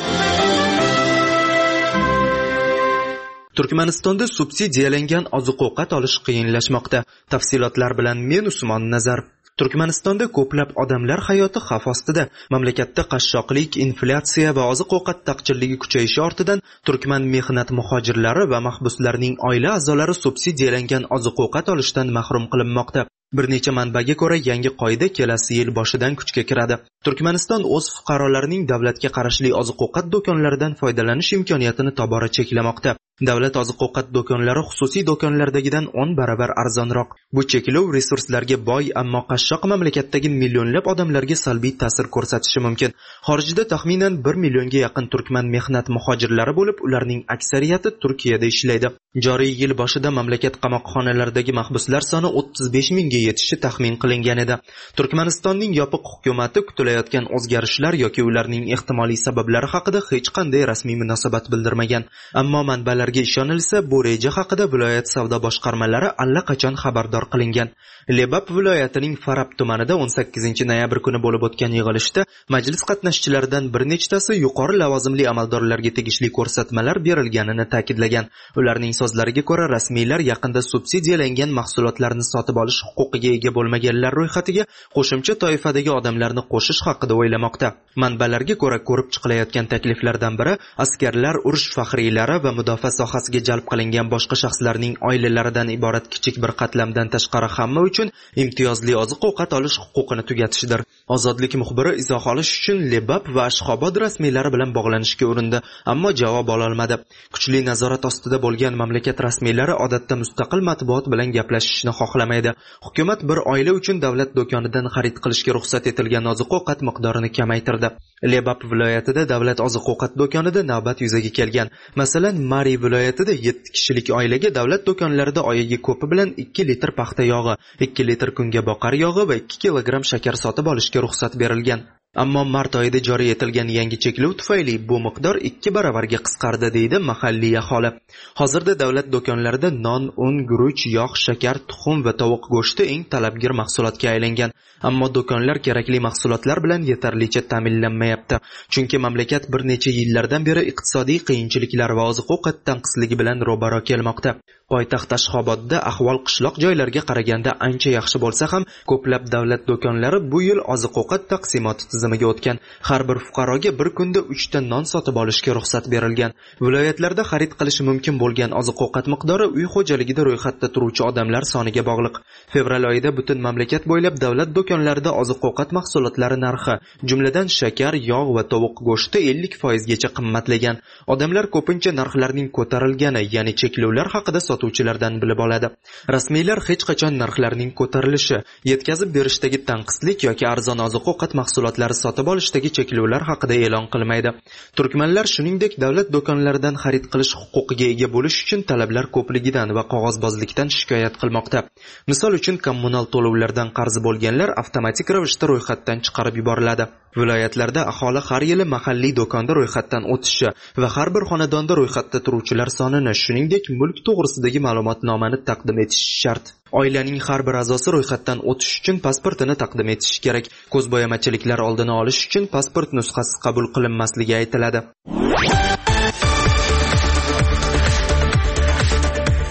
Turkmanistonda subsidiyalangan oziq-ovqat olish qiyinlashmoqda. Tafsilotlar bilan men Usmon Nazar. Turkmanistonda ko'plab odamlar hayoti xavf ostida. Mamlakatda qashshoqlik, inflyatsiya va oziq-ovqat taqchilligi kuchayishi ortidan turkman mehnat muhojirlari va mahbuslarning oila a'zolari subsidiyalangan oziq-ovqat olishdan mahrum qilinmoqda. Bir necha manbaga ko'ra, yangi qoida kelasi yil boshidan kuchga kiradi. Turkmaniston o'z fuqarolarining davlatga qarashli oziq-ovqat do'konlaridan foydalanish imkoniyatini tobora cheklamoqda. Davlat oziq-ovqat do'konlari xususiy do'konlardagidan o'n barobar arzonroq. Bu cheklov resurslarga boy, ammo qashshoq mamlakatdagi millionlab odamlarga salbiy ta'sir ko'rsatishi mumkin. Xorijda taxminan bir millionga yaqin turkman mehnat muhojirlari bo'lib, ularning aksariyati Turkiyada ishlaydi. Joriy yil boshida mamlakat qamoqxonalaridagi mahbuslar soni o'ttiz besh mingga yetishi taxmin qilingan edi. Turkmanistonning yopiq hukumati kutilayotgan o'zgarishlar yoki ularning ehtimoliy sabablari haqida hech qanday rasmiy munosabat bildirmagan. Ammo manbalarga ishonilsa, bu reja haqida viloyat savdo boshqarmalari allaqachon xabardor qilingan. Lebap viloyatining Farab tumanida o'n sakkizinchi noyabr kuni bo'lib o'tgan yig'ilishda majlis qatnashchilaridan bir nechtasi yuqori lavozimli amaldorlarga tegishli ko'rsatmalar berilganini ta'kidlagan. Ularning so'zlariga ko'ra, rasmiylar yaqinda subsidiyalangan mahsulotlarni sotib olish huquqiga ega bo'lmaganlar ro'yxatiga qo'shimcha toifadagi odamlarni qo'shish haqida o'ylamoqda. Manbalarga ko'ra, ko'rib chiqilayotgan takliflardan biri askarlar, urush faxriylari va mudofaa sohasiga jalb qilingan boshqa shaxslarning oilalaridan iborat kichik bir qatlamdan tashqari hamma uchun imtiyozli oziq-ovqat olish huquqini tugatishdir. Ozodlik muxbiri izoh olish uchun Lebap va Ashxobod rasmiylari bilan bog'lanishga urindi, ammo javob ola olmadi. Kuchli nazorat ostida bo'lgan mamlakat rasmiylari odatda mustaqil matbuot bilan gaplashishni xohlamaydi. Hukumat bir oila uchun davlat do'konidan xarid qilishga ruxsat etilgan oziq-ovqat miqdorini kamaytirdi. Lebap viloyatida davlat oziq-ovqat do'konida navbat yuzaga kelgan. Masalan, Mari viloyatida yetti kishilik oilaga davlat do'konlarida oyiga ko'pi bilan ikki litr paxta yog'i, ikki litr kungaboqar yog'i va ikki kilogramm shakar sotib olishga ruxsat berilgan. Ammo mart oyida joriy etilgan yangi cheklov tufayli bu miqdor ikki barobarga qisqardi, deydi mahalliy aholi. Hozirda davlat do'konlarida non, un, guruch, yog', shakar, tuxum va tovuq go'shti eng talabgir mahsulotga aylangan. Ammo do'konlar kerakli mahsulotlar bilan yetarlicha ta'minlanmayapti. Chunki mamlakat bir necha yillardan beri iqtisodiy qiyinchiliklar va oziq-ovqat tanqisligi bilan ro'baro kelmoqda. Poytaxt Ashxobodda ahvol qishloq joylarga qaraganda ancha yaxshi bo'lsa ham, ko'plab davlat do'konlari bu yil oziq-ovqat taqsimoti tizimiga o'tgan. Har bir fuqaroga bir kunda uch ta non sotib olishga ruxsat berilgan. Viloyatlarda xarid qilish mumkin bo'lgan oziq-ovqat miqdori uy xo'jaligida ro'yxatda turuvchi odamlar soniga bog'liq. Fevral oyida butun mamlakat bo'ylab davlat do'konlarida oziq-ovqat mahsulotlari narxi, jumladan shakar, yog' va tovuq go'shti ellik foiz gacha qimmatlagan. Odamlar ko'pincha narxlarning ko'tarilgani, ya'ni cheklovlar haqida sotuvchilardan bilib oladi. Rasmiylar hech qachon narxlarning ko'tarilishi, yetkazib berishdagi tanqislik yoki arzon oziq-ovqat mahsulotlari sotib olishdagi cheklovlar haqida e'lon qilmaydi. Turkmanlar shuningdek davlat do'konlaridan xarid qilish huquqiga ega bo'lish uchun talablar ko'pligidan va qog'ozbozlikdan shikoyat qilmoqda. Misol uchun, kommunal to'lovlardan qarzi bo'lganlar avtomatik ravishda ro'yxatdan chiqarib yuboriladi. Viloyatlarda aholi har yili mahalliy do'konda ro'yxatdan o'tishi va har bir xonadonda ro'yxatda turuvchilar sonini, shuningdek mulk to'g'risidagi ma'lumotnomani taqdim etish shart. Oilaning har bir a'zosi ro'yxatdan o'tish uchun pasportini taqdim etishi kerak. Ko'zbo'yamachiliklar oldini olish uchun pasport nusxasi qabul qilinmasligi aytiladi.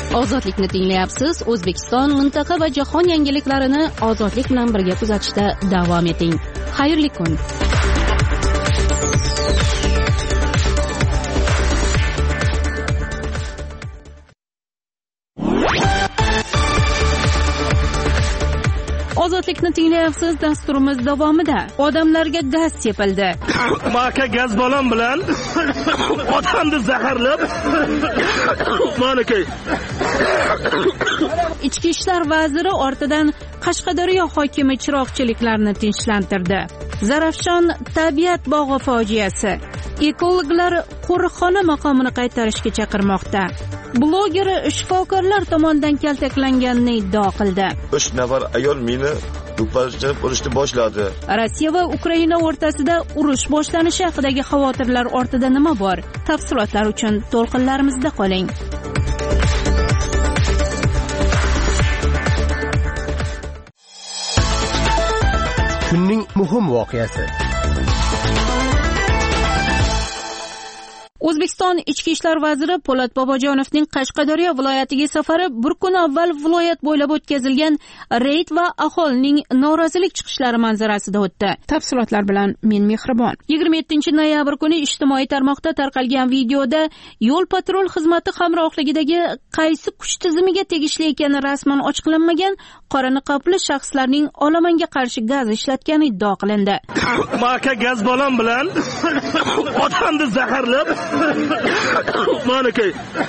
Ozodlikni tinglayapsiz. O'zbekiston, mintaqa va jahon yangiliklarini ozodlik bilan birga kuzatishda davom eting. Xayrli kun. Ozodlikni tinglayapsiz. Dasturimiz davomida odamlarga gaz sepildi. Maka gaz balon bilan odamni zaharlab maniki. Ichki ishlar vaziri ortidan Qashqadaryo hokimi chiroqchiliklarni tinchlantirdi. Zarafshon tabiat bog'i fojiasi. Ekologlar qo'riqxona maqomini qaytarishga chaqirmoqda. Bloger shifokorlar tomonidan kaltaklanganini iddao qildi. uch nafar ayol meni do'pposlab urishni boshladi. Rossiya va Ukraina o'rtasida urush boshlanishi haqidagi xavotirlar ortida nima bor? Tafsilotlar uchun to'lqinlarimizda qoling. Kunning muhim voqeasi. O'zbekiston Ichki ishlar vaziri Po'lat Bobojonovning Qashqadaryo viloyatiga safari bir kun avval viloyat bo'ylab o'tkazilgan reyd va aholining norozilik chiqishlari manzarasida o'tdi. Tafsilotlar bilan men Mehribon. yigirma yettinchi noyabr kuni ijtimoiy tarmoqda tarqalgan videoda yo'l patrul xizmati hamrohligidagi qaysi kuch tizimiga tegishli ekani rasman ochiqlanmagan qora niqobli shaxslarning olomonga qarshi gaz ishlatgani iddao qilindi. Maka gaz balon bilan odamni zaharlab maniki.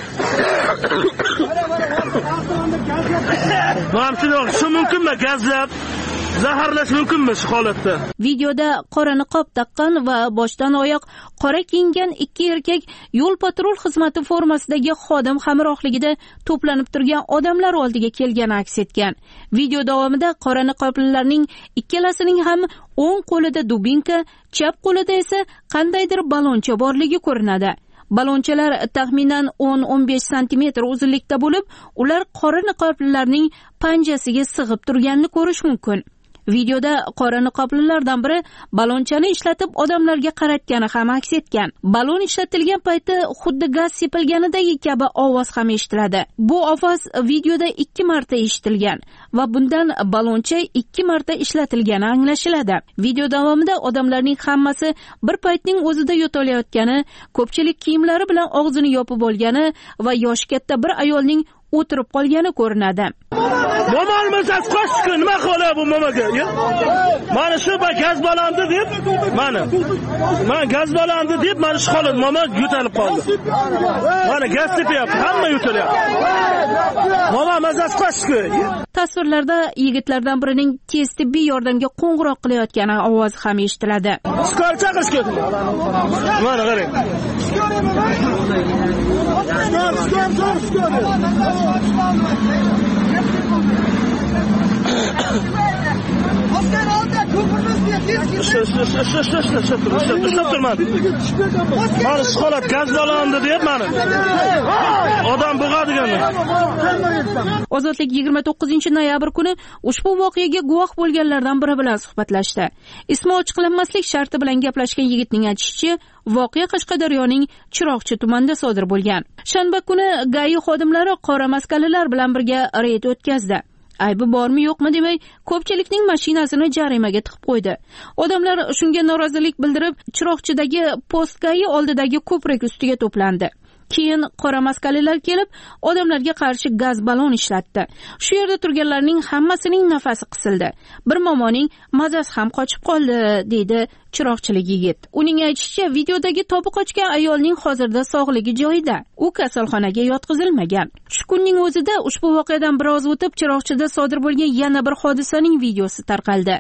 Ma'lumot shu mumkinmi gazlab zaharlash mumkinmi shu holatda? Videoda qora niqob taqqan va boshdan oyoq qora kiyingan ikki erkak yo'l patrul xizmati formasidagi xodim hamrohligida to'planib turgan odamlar oldiga kelgani aks etgan. Video davomida qora niqoblilarning ikkalasining ham o'ng qo'lida dubinka, chap qo'lida esa qandaydir baloncha borligi ko'rinadi. Balonchalar taxminan o'n o'n besh santimetr uzunlikda bo'lib, ular qora niqoblilarning panjasiga sig'ib turganini ko'rish mumkin. Videoda qora niqoblilardan biri balonchani ishlatib odamlarga qaratgani ham aks etgan. Balon ishlatilgan payti xuddi gaz sepilganidagi kabi ovoz ham eshitiladi. Bu ovoz videoda ikki marta eshitilgan va bundan baloncha ikki marta ishlatilgani anglashiladi. Video davomida odamlarning hammasi bir paytning o'zida yo'talayotgani, ko'pchilik kiyimlari bilan og'zini yopib olgani va yoshi katta bir ayolning o'tirib qolgani ko'rinadi. Mo'molmisiz qo'shku nima qiladi bu mo'maga? Mana shu ba gaz balandi deb, mana. Men gaz balandi deb mana shu holat mo'ma yo'talib qoldi. Mana gaz sepyapti, hamma yo'talyapti. Mo'ma mazasi qo'shku. Tasvirlarda yigitlardan birining tez tibbiy yordamga qo'ng'iroq qilayotgani ovozi ham eshitiladi. Skor chaqirish kerak. Mana qarang. Mana shu holat gaz balonda deyapman. Odam bo'g'adigan. Ozodlik yigirma to'qqizinchi noyabr kuni ushbu voqeaga guvoh bo'lganlardan biri bilan suhbatlashdi. Ismi ochiqlanmaslik sharti bilan gaplashgan yigitning aytishicha, voqea Qashqadaryoning Chiroqchi tumanida sodir bo'lgan. Shanba kuni G A I xodimlari qora maskalilar bilan birga reyd o'tkazdi. Aybi bormi yo'qmi demay, ko'pchilikning mashinasini jarimaga tiqib qo'ydi. Odamlar shunga norozilik bildirib, Chiroqchidagi post G A I oldidagi ko'prik ustiga to'plandi. Keyin qora maskalilar kelib, odamlarga qarshi gaz balon ishlatdi. Shu yerda turganlarning hammasining nafasi qisildi. Bir momoning mazasi ham qochib qoldi, deydi chiroqchilik yigit. Uning aytishicha, videodagi tobi qochgan ayolning hozirda sog'ligi joyida. U kasalxonaga yotqizilmagan. Shu kunning o'zida ushbu voqeadan biroz o'tib, Chiroqchida sodir bo'lgan yana bir hodisaning videosi tarqaldi.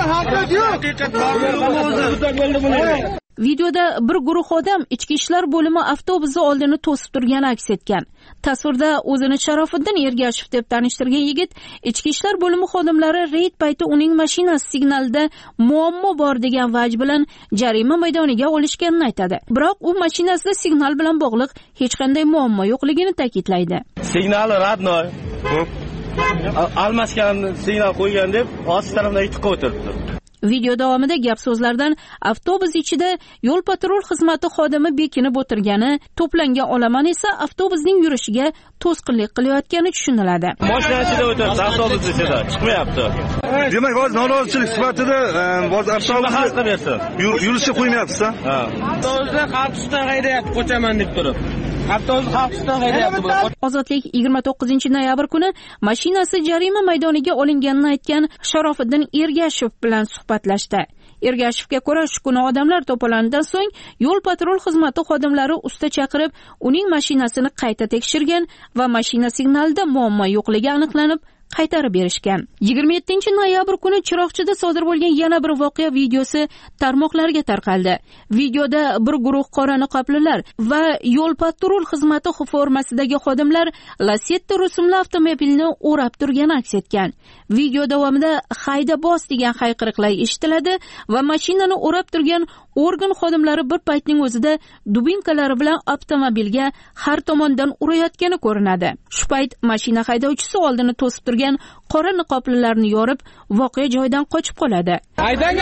Videoda bir guruh odam ichki ishlar bo'limi avtobusi oldini to'sib turgani aks etgan. Tasvirda o'zini Sharofiddin Ergashev deb tanishtirgan yigit ichki ishlar bo'limi xodimlari reyd payti uning mashinasi signalida muammo bor degan vaj bilan jarima maydoniga olishganini aytadi. Biroq u mashinasida signal bilan bog'liq hech qanday muammo yo'qligini ta'kidlaydi. Signali radnoy. Almasgan signal qo'ygan deb ost tarafdan tiqib o'tiribdi. Video davomida gap so'zlardan avtobus ichida yo'l patrul xizmati xodimi bekinib o'tirgani, to'plangan olomon esa avtobusning yurishiga to'sqinlik qilayotgani tushuniladi. Mashina ichida o'tiribdi, avtobus ichida chiqmayapti. Demak, hozir norozichilik sifatida hozir avtobusni yurishga qo'ymayapsiz-a? Ha. Avtobusni xalq ustidan haydayapti, qo'chaman deb turib. Avtobus xalq ustidan haydayapti. Ozodlik yigirma to'qqizinchi noyabr kuni mashinasi jarima maydoniga olinganini aytgan Sharofiddin Ergashev bilan suhbatlashdi. Ergashevga ko'ra, shu kuni odamlar to'planidan so'ng yo'l patrul xizmati xodimlari usta chaqirib, uning mashinasini qayta tekshirgan va mashina signalida muammo yo'qligi aniqlanib, qaytarib berishgan. yigirma yettinchi noyabr kuni Chiroqchida sodir bo'lgan yana bir voqea videosi tarmoqlarga tarqaldi. Videoda bir guruh qora niqoblilar va yo'l patrul xizmati formasidagi xodimlar Lacetti rusumli avtomobilni o'rab turgani aks etgan. Video davomida hayda bos degan hayqiriqlar eshitiladi va mashinani o'rab turgan organ xodimlari bir paytning o'zida dubinkalari bilan avtomobilga har tomondan urayotgani ko'rinadi. Shu payt mashina haydovchisi oldini to'sib turgan qora niqoblilarni yorib, voqea joyidan qochib qoladi. Haydang!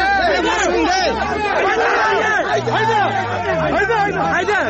Hayda! Hayda! Hayda!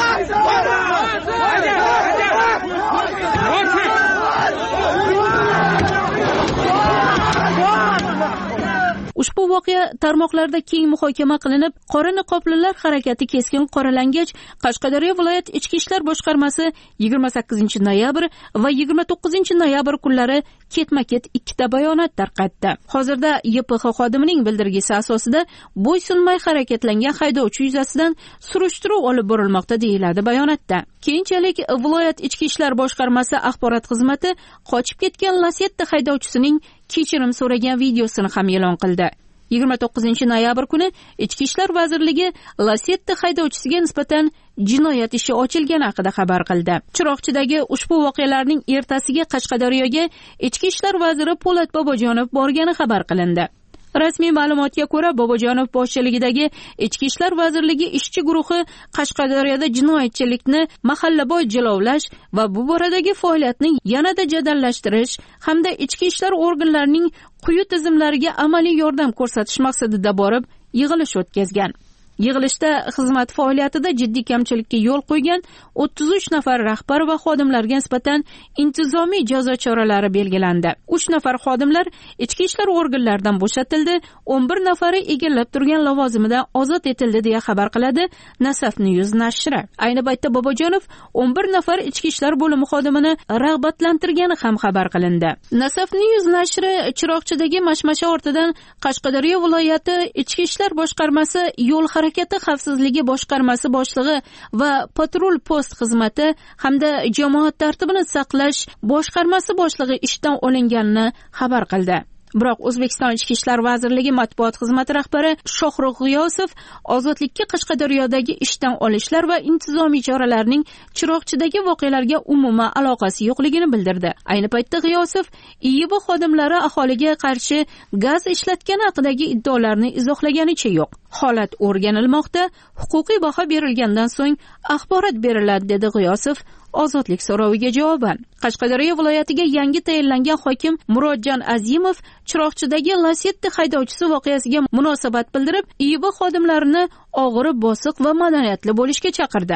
Ushbu voqea tarmoqlarda keng muhokama qilinib, qora niqoblilar harakati keskin qoralangach, Qashqadaryo viloyat ichki ishlar boshqarmasi yigirma sakkizinchi noyabr va yigirma to'qqizinchi noyabr kunlari ketma-ket ikkita bayonot tarqatdi. Hozirda Y P X xodimining bildirgisi asosida bo'ysunmay harakatlangan haydovchi yuzasidan surishtiruv olib borilmoqda deyiladi bayonotda. Keyinchalik viloyat ichki ishlar boshqarmasi axborot xizmati qochib ketgan Lacetti haydovchisining kechirim so'ragan videosini ham e'lon qildi. yigirma to'qqizinchi noyabr kuni Ichki ishlar vazirligi Lacetti haydovchisiga nisbatan jinoyat ishi ochilgani haqida xabar qildi. Chiroqchidagi ushbu voqealarning ertasiga Qashqadaryoga Ichki ishlar vaziri Po'lat Bobojonov borgani xabar qilindi. Rasmiy ma'lumotga ko'ra, Bobojonov boshchiligidagi Ichki ishlar vazirligi ishchi guruhi Qashqadaryoda jinoyatchilikni mahallabo'y jilovlash va bu boradagi faoliyatni yanada jadallashtirish hamda ichki ishlar organlarining quyi tizimlariga amaliy yordam ko'rsatish maqsadida borib yig'ilish o'tkazgan. Yig'ilishda xizmat faoliyatida jiddiy kamchilikka yo'l qo'ygan o'ttiz uch nafar rahbar va xodimlarga nisbatan intizomiy jazo choralari belgilandi. uch nafar xodimlar ichki ishlar organlaridan bo'shatildi, o'n bir nafari egallab turgan lavozimidan ozod etildi deya xabar qiladi Nasaf News nashri. Ayni paytda Bobojonov o'n bir nafar ichki ishlar bo'limi xodimini rag'batlantirgani ham xabar qilindi. Nasaf News nashri Chiroqchidagi mashmasha ortidan Qashqadaryo viloyati ichki ishlar boshqarmasi yo'l harakati xavfsizligi boshqarmasi boshlig'i va patrul post xizmati hamda jamoat tartibini saqlash boshqarmasi boshlig'i ishdan olinganini xabar qildi. Biroq O'zbekiston Ichki ishlar vazirligi matbuot xizmati rahbari Shohruh G'iyosov ozodlikka Qashqadaryodagi ishdan olishlar va intizomiy choralarning Chiroqchidagi voqealarga umuman aloqasi yo'qligini bildirdi. Ayni paytda G'iyosov I Y B xodimlari aholiga qarshi gaz ishlatgani haqidagi iddaolarni izohlaganicha yo'q. Holat o'rganilmoqda, huquqiy baho berilgandan so'ng axborot beriladi, dedi G'iyosov ozodlik so'roviga javoban. Qashqadaryo viloyatiga yangi tayinlangan hokim Murodjon Azimov Chiroqchidagi Lacetti haydovchisi voqeasiga munosabat bildirib, I Y B xodimlarini og'iri bosiq va madaniyatli bo'lishga chaqirdi.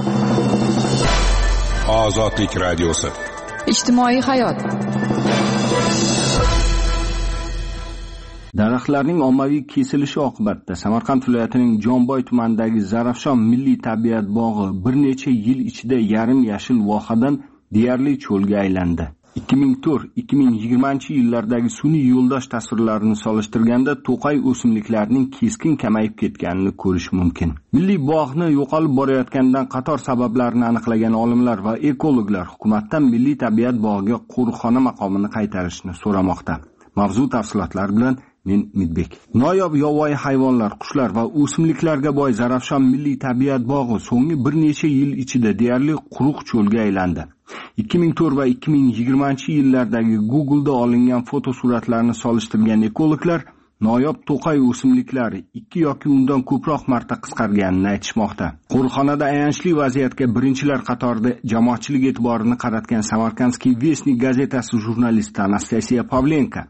Ozodlik radiosi. Ijtimoiy hayot. Daraxtlarning ommaviy kesilishi oqibatida Samarqand viloyatining Jomboy tumanidagi Zarafshon milliy tabiat bog'i bir necha yil ichida yarim yashil vohadan deyarli cho'lga aylandi. ikki ming to'rt ikki ming yigirmanchi yillardagi sun'iy yo'ldosh tasvirlarini solishtirganda to'qay o'simliklarning keskin kamayib ketganini ko'rish mumkin. Milliy bog'ni yo'qolib borayotganidan qator sabablarni aniqlagan olimlar va ekologlar hukumatdan milliy tabiat bog'iga qo'riqxona maqomini qaytarishni so'ramoqda. Mavzu tafsilotlar bilan men Midbek. Noyob yovvoyi hayvonlar, qushlar va o'simliklarga boy Zarafshon milliy tabiat bog'i so'nggi bir necha yil ichida deyarli quruq cho'lga aylandi. ikki ming to'rt va ikki ming yigirmanchi yillardagi Google'da olingan fotosuratlarni solishtirgan ekologlar noyob to'qay o'simliklari ikki yoki undan ko'proq marta qisqarganini aytishmoqda. Qo'rxonada ayanchli vaziyatga birinchilar qatorida jamoatchilik e'tiborini qaratgan Samarkandskiy Vestnik gazetasi jurnalisti Anastasiya Pavlenko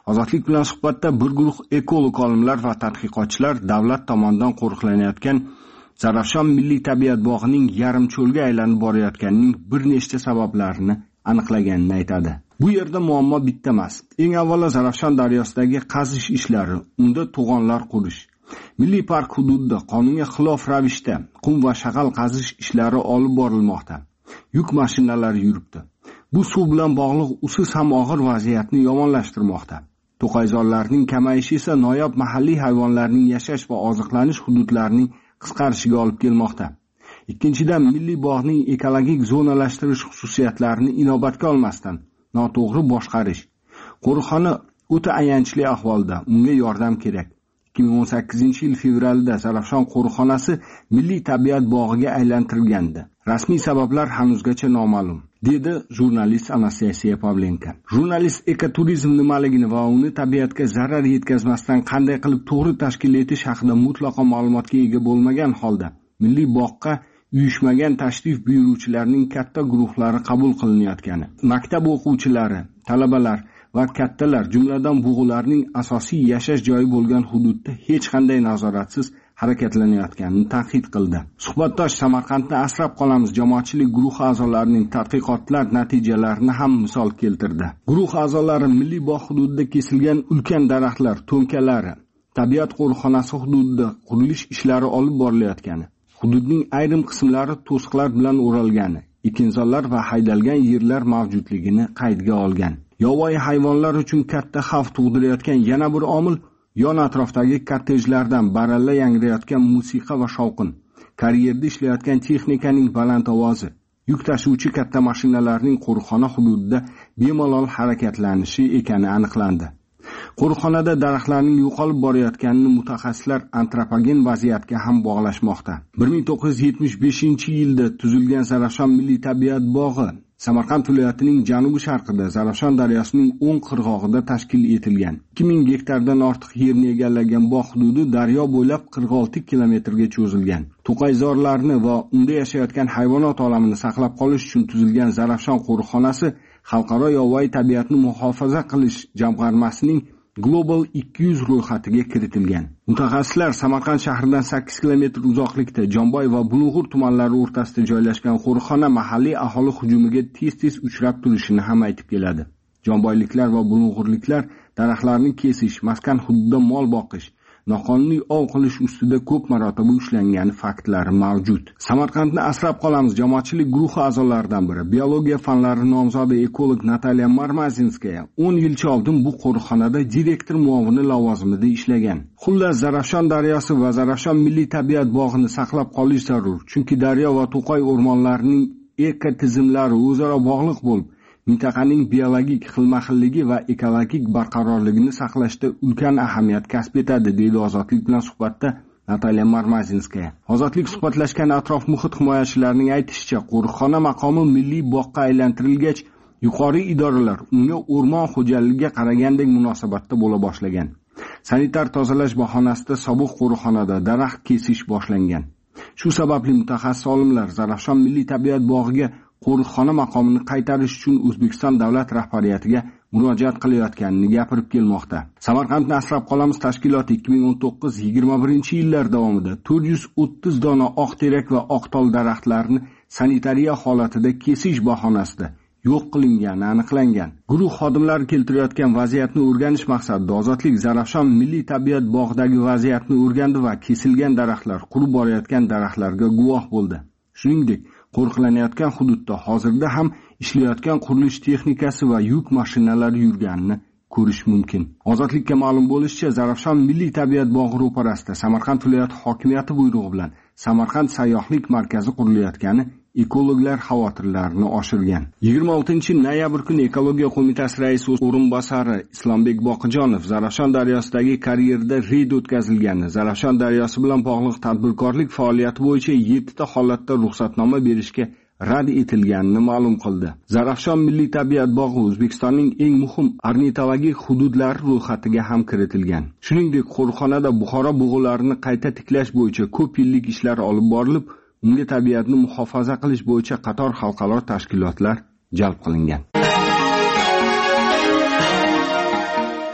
Ozodlik bilan suhbatda bir guruh ekolog olimlar va tadqiqotchilar davlat tomonidan qo'riqlanayotgan Zarafshon milliy tabiat bog'ining yarim cho'lga aylanib borayotganining bir nechta sabablarini aniqlaganini aytadi. Bu yerda muammo bitta emas. Eng avvalo Zarafshon daryosidagi qazish ishlari, unda to'g'onlar qurish. Milliy park hududida qonunga xilof ravishda qum va shag'al qazish ishlari olib borilmoqda. Yuk mashinalari yuribdi. Bu suv bilan bog'liq usiz ham og'ir vaziyatni yomonlashtirmoqda. To'qayzorlarning kamayishi esa noyob mahalliy hayvonlarning yashash va oziqlanish hududlarining qisqarishiga olib kelmoqda. Ikkinchidan, milliy bog'ning ekologik zonalashtirish xususiyatlarini inobatga olmasdan noto'g'ri boshqarish. Qo'riqxona o'ta ayanchli ahvolda, unga yordam kerak. ikki ming o'n sakkizinchi yil fevralida Zarafshon qo'riqxonasi milliy tabiat bog'iga aylantirilgandi. Rasmiy sabablar hanuzgacha noma'lum, dedi jurnalist Anastasiya Pavlenko. Jurnalist ekoturizm nimaligini va uni tabiatga zarar yetkazmasdan qanday qilib to'g'ri tashkil etish haqida mutlaqo ma'lumotga ega bo'lmagan holda milliy bog'ga uyushmagan tashrif buyuruvchilarning katta guruhlari qabul qilinayotgani, maktab o'quvchilari, talabalar va kattalar, jumladan bug'ularning asosiy yashash joyi bo'lgan hududda hech qanday nazoratsiz harakatlanayotganini tanqid qildi. Suhbatdosh Samarqandni asrab qolamiz jamoatchilik guruhi a'zolarining tadqiqotlar natijalarini ham misol keltirdi. Guruh a'zolari milliy bog' hududida kesilgan ulkan daraxtlar to'nkalari, tabiat qo'riqxonasi hududida qurilish ishlari olib borilayotgani, hududning ayrim qismlari to'siqlar bilan o'ralgani, ekinzorlar va haydalgan yerlar mavjudligini qaydga olgan. Yovvoyi hayvonlar uchun katta xavf tug'dirayotgan yana bir omil yon atrofdagi kottejlardan baralla yangrayotgan musiqa va shovqin, karyerda ishlayotgan texnikaning baland ovozi, yuk tashuvchi katta mashinalarning qo'riqxona hududida bemalol harakatlanishi ekani aniqlandi. Qo'riqxonada daraxtlarning yo'qolib borayotganini mutaxassislar antropogen vaziyatga ham bog'lashmoqda. bir ming to'qqiz yuz yetmish beshinchi yilda tuzilgan Zarafshon milliy tabiat bog'i Samarqand viloyatining janubi sharqida Zarafshon daryosining o'ng qirg'og'ida tashkil etilgan. ikki ming gektardan ortiq yerni egallagan bog' hududi daryo bo'ylab qirq olti kilometrga cho'zilgan. To'qayzorlarni va unda yashayotgan hayvonot olamini saqlab qolish uchun tuzilgan Zarafshon qo'riqxonasi Xalqaro yovvoyi tabiatni muhofaza qilish jamg'armasining Global ikki yuz ro'yxatiga kiritilgan. Mutaxassislar Samarqand shahridan sakkiz kilometr uzoqlikda Jomboy va Bulung'ur tumanlari o'rtasida joylashgan qo'riqxona mahalliy aholi hujumiga tez-tez uchrab turishini ham aytib keladi. Jomboyliklar va Bulung'urliklar daraxtlarni kesish, maskan hududida mol boqish, noqonuniy ov qilish ustida ko'p marotaba ushlangani faktlari mavjud. Samarqandni asrab qolamiz jamoatchilik guruhi a'zolaridan biri, biologiya fanlari nomzodi ekolog Natalya Marmazinskaya o'n yilcha oldin bu qo'riqxonada direktor muovini lavozimida ishlagan. Xullas, Zarafshon daryosi va Zarafshon milliy tabiat bog'ini saqlab qolish zarur, chunki daryo va to'qay o'rmonlarining ekotizimlari o'zaro bog'liq bo'lib, mintaqaning biologik xilma-xilligi va ekologik barqarorligini saqlashda ulkan ahamiyat kasb etadi, deydi Ozodlik bilan suhbatda Natalya Marmazinskaya. Ozodlik suhbatlashgan atrof muhit himoyachilarining aytishicha, qo'riqxona maqomi milliy bog'ga aylantirilgach, yuqori idoralar unga o'rmon xo'jaligiga qaragandek munosabatda bo'la boshlagan. Sanitar tozalash bahonasida sobiq qo'riqxonada daraxt kesish boshlangan. Shu sababli mutaxassis olimlar Zarafshon milliy tabiat bog'iga qo'riqxona maqomini qaytarish uchun O'zbekiston davlat rahbariyatiga murojaat qilayotganini gapirib kelmoqda. Samarqandni asrab qolamiz tashkiloti ikki ming o'n to'qqiz yigirma birinchi yillar davomida to'rt yuz o'ttiz dona oq terak va oq tol daraxtlarini sanitariya holatida kesish bahonasida yo'q qilingani aniqlangan. Guruh xodimlari keltirayotgan vaziyatni o'rganish maqsadida Ozodlik Zarafshon milliy tabiat bog'idagi vaziyatni o'rgandi va kesilgan daraxtlar, qurib borayotgan daraxtlarga guvoh bo'ldi. Shuningdek, qo'riqlanayotgan hududda hozirda ham ishlayotgan qurilish texnikasi va yuk mashinalari yurganini ko'rish mumkin. Ozodlikka ma'lum bo'lishicha, Zarafshon milliy tabiat bog'i ro'parasida Samarqand viloyati hokimiyati buyrug'i bilan Samarqand sayyohlik markazi qurilayotgani ekologlar xavotirlarini oshirgan. yigirma oltinchi noyabr kuni Ekologiya qo'mitasi raisi o'rinbosari Islombek Boqijonov Zarafshon daryosidagi karyerda reyd o'tkazilgani, Zarafshon daryosi bilan bog'liq tadbirkorlik faoliyati bo'yicha yetti ta holatda ruxsatnoma berishga rad etilganini ma'lum qildi. Zarafshon milliy tabiat bog'i O'zbekistonning eng muhim ornitologik hududlari ro'yxatiga ham kiritilgan. Shuningdek, qo'riqxonada Buxoro bug'ularini qayta tiklash bo'yicha ko'p yillik ishlar olib borilib, unga tabiatni muhofaza qilish bo'yicha qator xalqaro tashkilotlar jalb qilingan.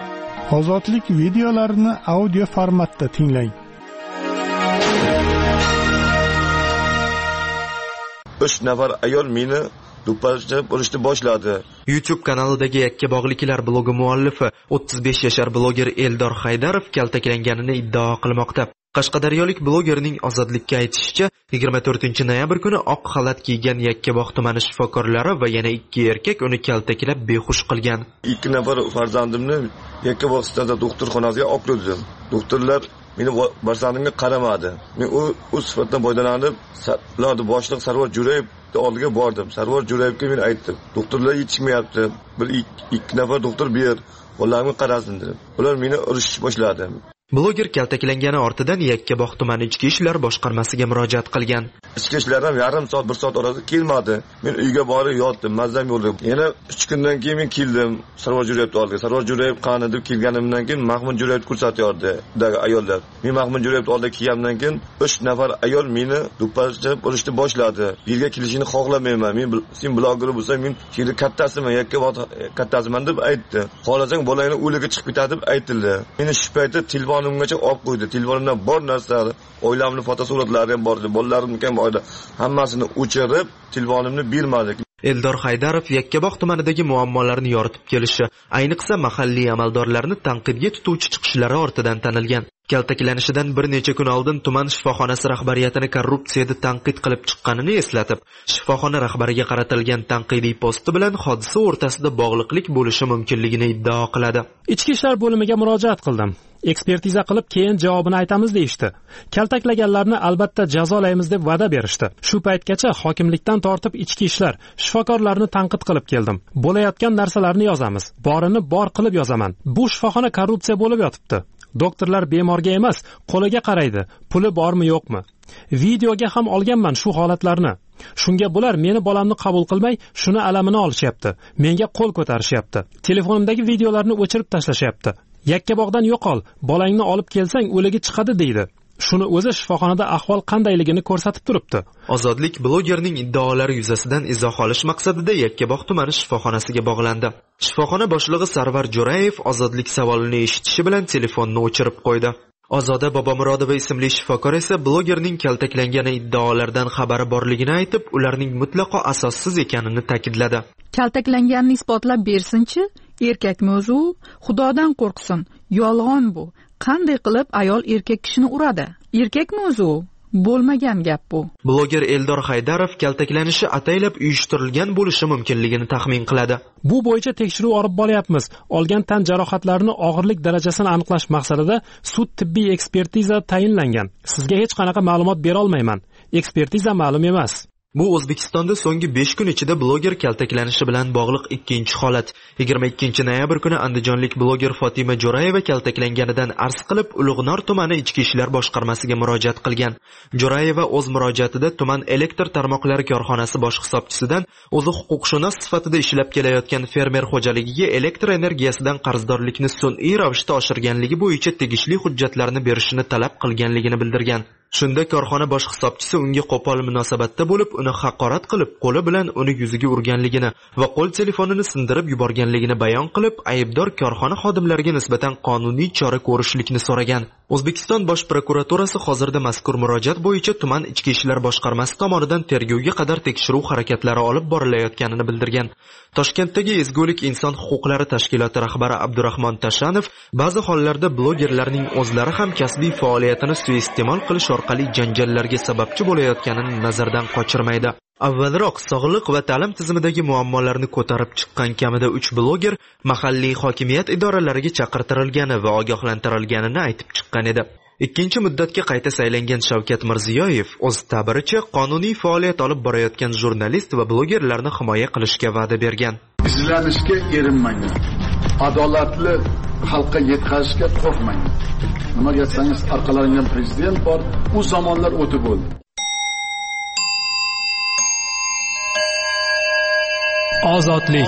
Ozodlik videolarini audio formatda tinglang. uch nafar ayol meni do'pposlab urishni boshladi. YouTube kanalidagi Yakkabog'liklar blogi muallifi o'ttiz besh yashar bloger Eldor Haydarov kaltaklanganini iddao qilmoqda. Qashqadaryolik blogerning Ozodlikka aytishicha, yigirma to'rtinchi noyabr kuni oq xalat kiygan Yakkabog' tumani shifokorlari va yana ikki erkak uni kaltaklab behush qilgan. Ikki nafar farzandimni Yakkabog' stansiya doktorxonasiga olib kirdim. Doktorlar meni barsanimga qaramadi. Men u u sifatdan foydalanib, ularning boshliq Sarvar Jo'rayev oldiga bordim. Sarvar Jo'rayevga men aytdim, doktorlar yetishmayapti. Bir ikki nafar doktor ber, qo'llarimga qarasin dedim. Ular meni urish boshladi. Bloger kaltaklangani ortidan Yakkabog' tumani ichki ishlar boshqarmasiga murojaat qilgan. Ichki ishlar ham yarim soat, bir soat orasida kelmadi. Men uyga borib yotdim, mazam yo'lda. Yana uch kundan keyin men keldim Sarvar Jo'rayevning oldiga. Sarvar Jo'rayev qani deb kelganimdan keyin Mahmud Jo'rayevni ko'rsatyapti, dagi ayollar. Men Mahmud Jo'rayevning oldiga kelganimdan keyin uch nafar ayol meni do'pposlab urishni boshladi. Yerga kelishini xohlamayman. Men sen bloger bo'lsang, men seni kattasiman, Yakkabog' kattasiman deb aytdi. Xohlasang bolangni o'liga chiqib ketadi deb aytildi. Meni shu paytda telefonimgacha olib qo'ydi. Telefonimdan bor narsalar, oilamning fotosuratlari ham bor edi. Bolalarimni ham oyda hammasini o'chirib, telefonimni bermadi. Eldor Haydarov Yakkabog' tumanidagi muammolarni yoritib kelishi, ayniqsa mahalliy amaldorlarni tanqidga tutuvchi chiqishlari ortidan tanilgan. Kaltaklanishidan bir necha kun oldin tuman shifoxonasi rahbariyatini korrupsiyada tanqid qilib chiqqanini eslatib, shifoxona rahbariga qaratilgan tanqidiy posti bilan hodisa o'rtasida bog'liqlik bo'lishi mumkinligini iddao qiladi. Ichki ishlar bo'limiga murojaat qildim. Ekspertiza qilib keyin javobini aytamiz deyishdi. Kaltaklaganlarni albatta jazolaymiz deb va'da berishdi. Shu paytgacha hokimlikdan tortib ichki ishlar, shifokorlarni tanqid qilib keldim. Bo'layotgan narsalarni yozamiz. Borini bor qilib yozaman. Bu shifoxona korrupsiya bo'lib yotibdi. Doktorlar bemorga emas, qo'liga qaraydi. Puli bormi, yo'qmi? Videoga ham olganman shu holatlarni. Shunga bular meni bolamni qabul qilmay, shuni alamini olishyapti. Menga qo'l ko'tarishyapti. Telefonimdagi videolarni o'chirib tashlashyapti. Yakkabog'dan yo'qol, bolangni olib kelsang o'ligi chiqadi deydi. Shuni o'zi shifoxonada ahvol qandayligini ko'rsatib turibdi. Ozodlik blogerning iddaolari yuzasidan izoh olish maqsadida Yakkabog' tumani shifoxonasiga bog'landi. Shifoxona boshlig'i Sarvar Jo'rayev Ozodlik savolini eshitishi bilan telefonni o'chirib qo'ydi. Ozoda Bobomurodova ismli shifokor esa blogerning kaltaklangani iddaolardan xabari borligini aytib, ularning mutlaqo asossiz ekanini ta'kidladi. Kaltaklanganini isbotlab bersin-chi? Erkakmi o'zi? Xudodan qo'rqsin. Yolg'on bu. Qanday qilib ayol erkak kishini uradi? Erkakmi o'zi? Bo'lmagan gap bu. Bloger Eldor Haydarov kaltaklanishi ataylab uyushtirilgan bo'lishi mumkinligini taxmin qiladi. Bu bo'yicha tekshiruv olib boryapmiz. Olgan tan jarohatlarining og'irlik darajasini aniqlash maqsadida sud tibbiy ekspertiza tayinlangan. Sizga hech qanaqa ma'lumot bera olmayman. Ekspertiza ma'lum emas. Bu O'zbekistonda so'nggi besh kun ichida bloger kaltaklanishi bilan bog'liq ikkinchi holat. yigirma ikkinchi noyabr kuni andijonlik bloger Fotima Jo'rayeva kaltaklanganidan arz qilib, Ulug'nor tumani ichki ishlar boshqarmasiga murojaat qilgan. Jo'rayeva o'z murojaatida tuman elektr tarmoqlari korxonasi bosh hisobchisidan o'zi huquqshunos sifatida ishlab kelayotgan fermer xo'jaligiga elektr energiyasidan qarzdorlikni sun'iy ravishda oshirganligi bo'yicha tegishli hujjatlarni berishini talab qilganligini bildirgan. Shunda korxona bosh hisobchisi unga qo'pol munosabatda bo'lib, uni haqorat qilib, qo'li bilan uni yuziga urganligini va qo'l telefonini sindirib yuborganligini bayon qilib, aybdor korxona xodimlariga nisbatan qonuniy chora ko'rishlikni so'ragan. O'zbekiston bosh prokuraturasi hozirda mazkur murojaat bo'yicha tuman ichki ishlar boshqarmasi tomonidan tergovga qadar tekshiruv harakatlari olib borilayotganini bildirgan. Toshkentdagi Ezgulik inson huquqlari tashkiloti rahbari Abdurahmon Tashanov ba'zi hollarda blogerlarning o'zlari ham kasbiy faoliyatini suiiste'mol qilish orqali janjallarga sababchi bo'layotganini nazardan qochirmaydi. Avvalroq sog'liq va ta'lim tizimidagi muammolarni ko'tarib chiqqan kamida uch bloger mahalliy hokimiyat idoralariga chaqirtirilgani va ogohlantirilganini aytib chiqqan edi. Ikkinchi muddatga qayta saylangan Shavkat Mirziyoyev o'z ta'biricha qonuniy faoliyat olib borayotgan jurnalist va blogerlarni himoya qilishga va'da bergan. Izlanishga erinmang. Adolatli xalqqa yetkazishga qo'rqmang. Nima desangiz, orqalaringdan prezident bor, u zamonlar o'tib bo'ldi. Ozodlik.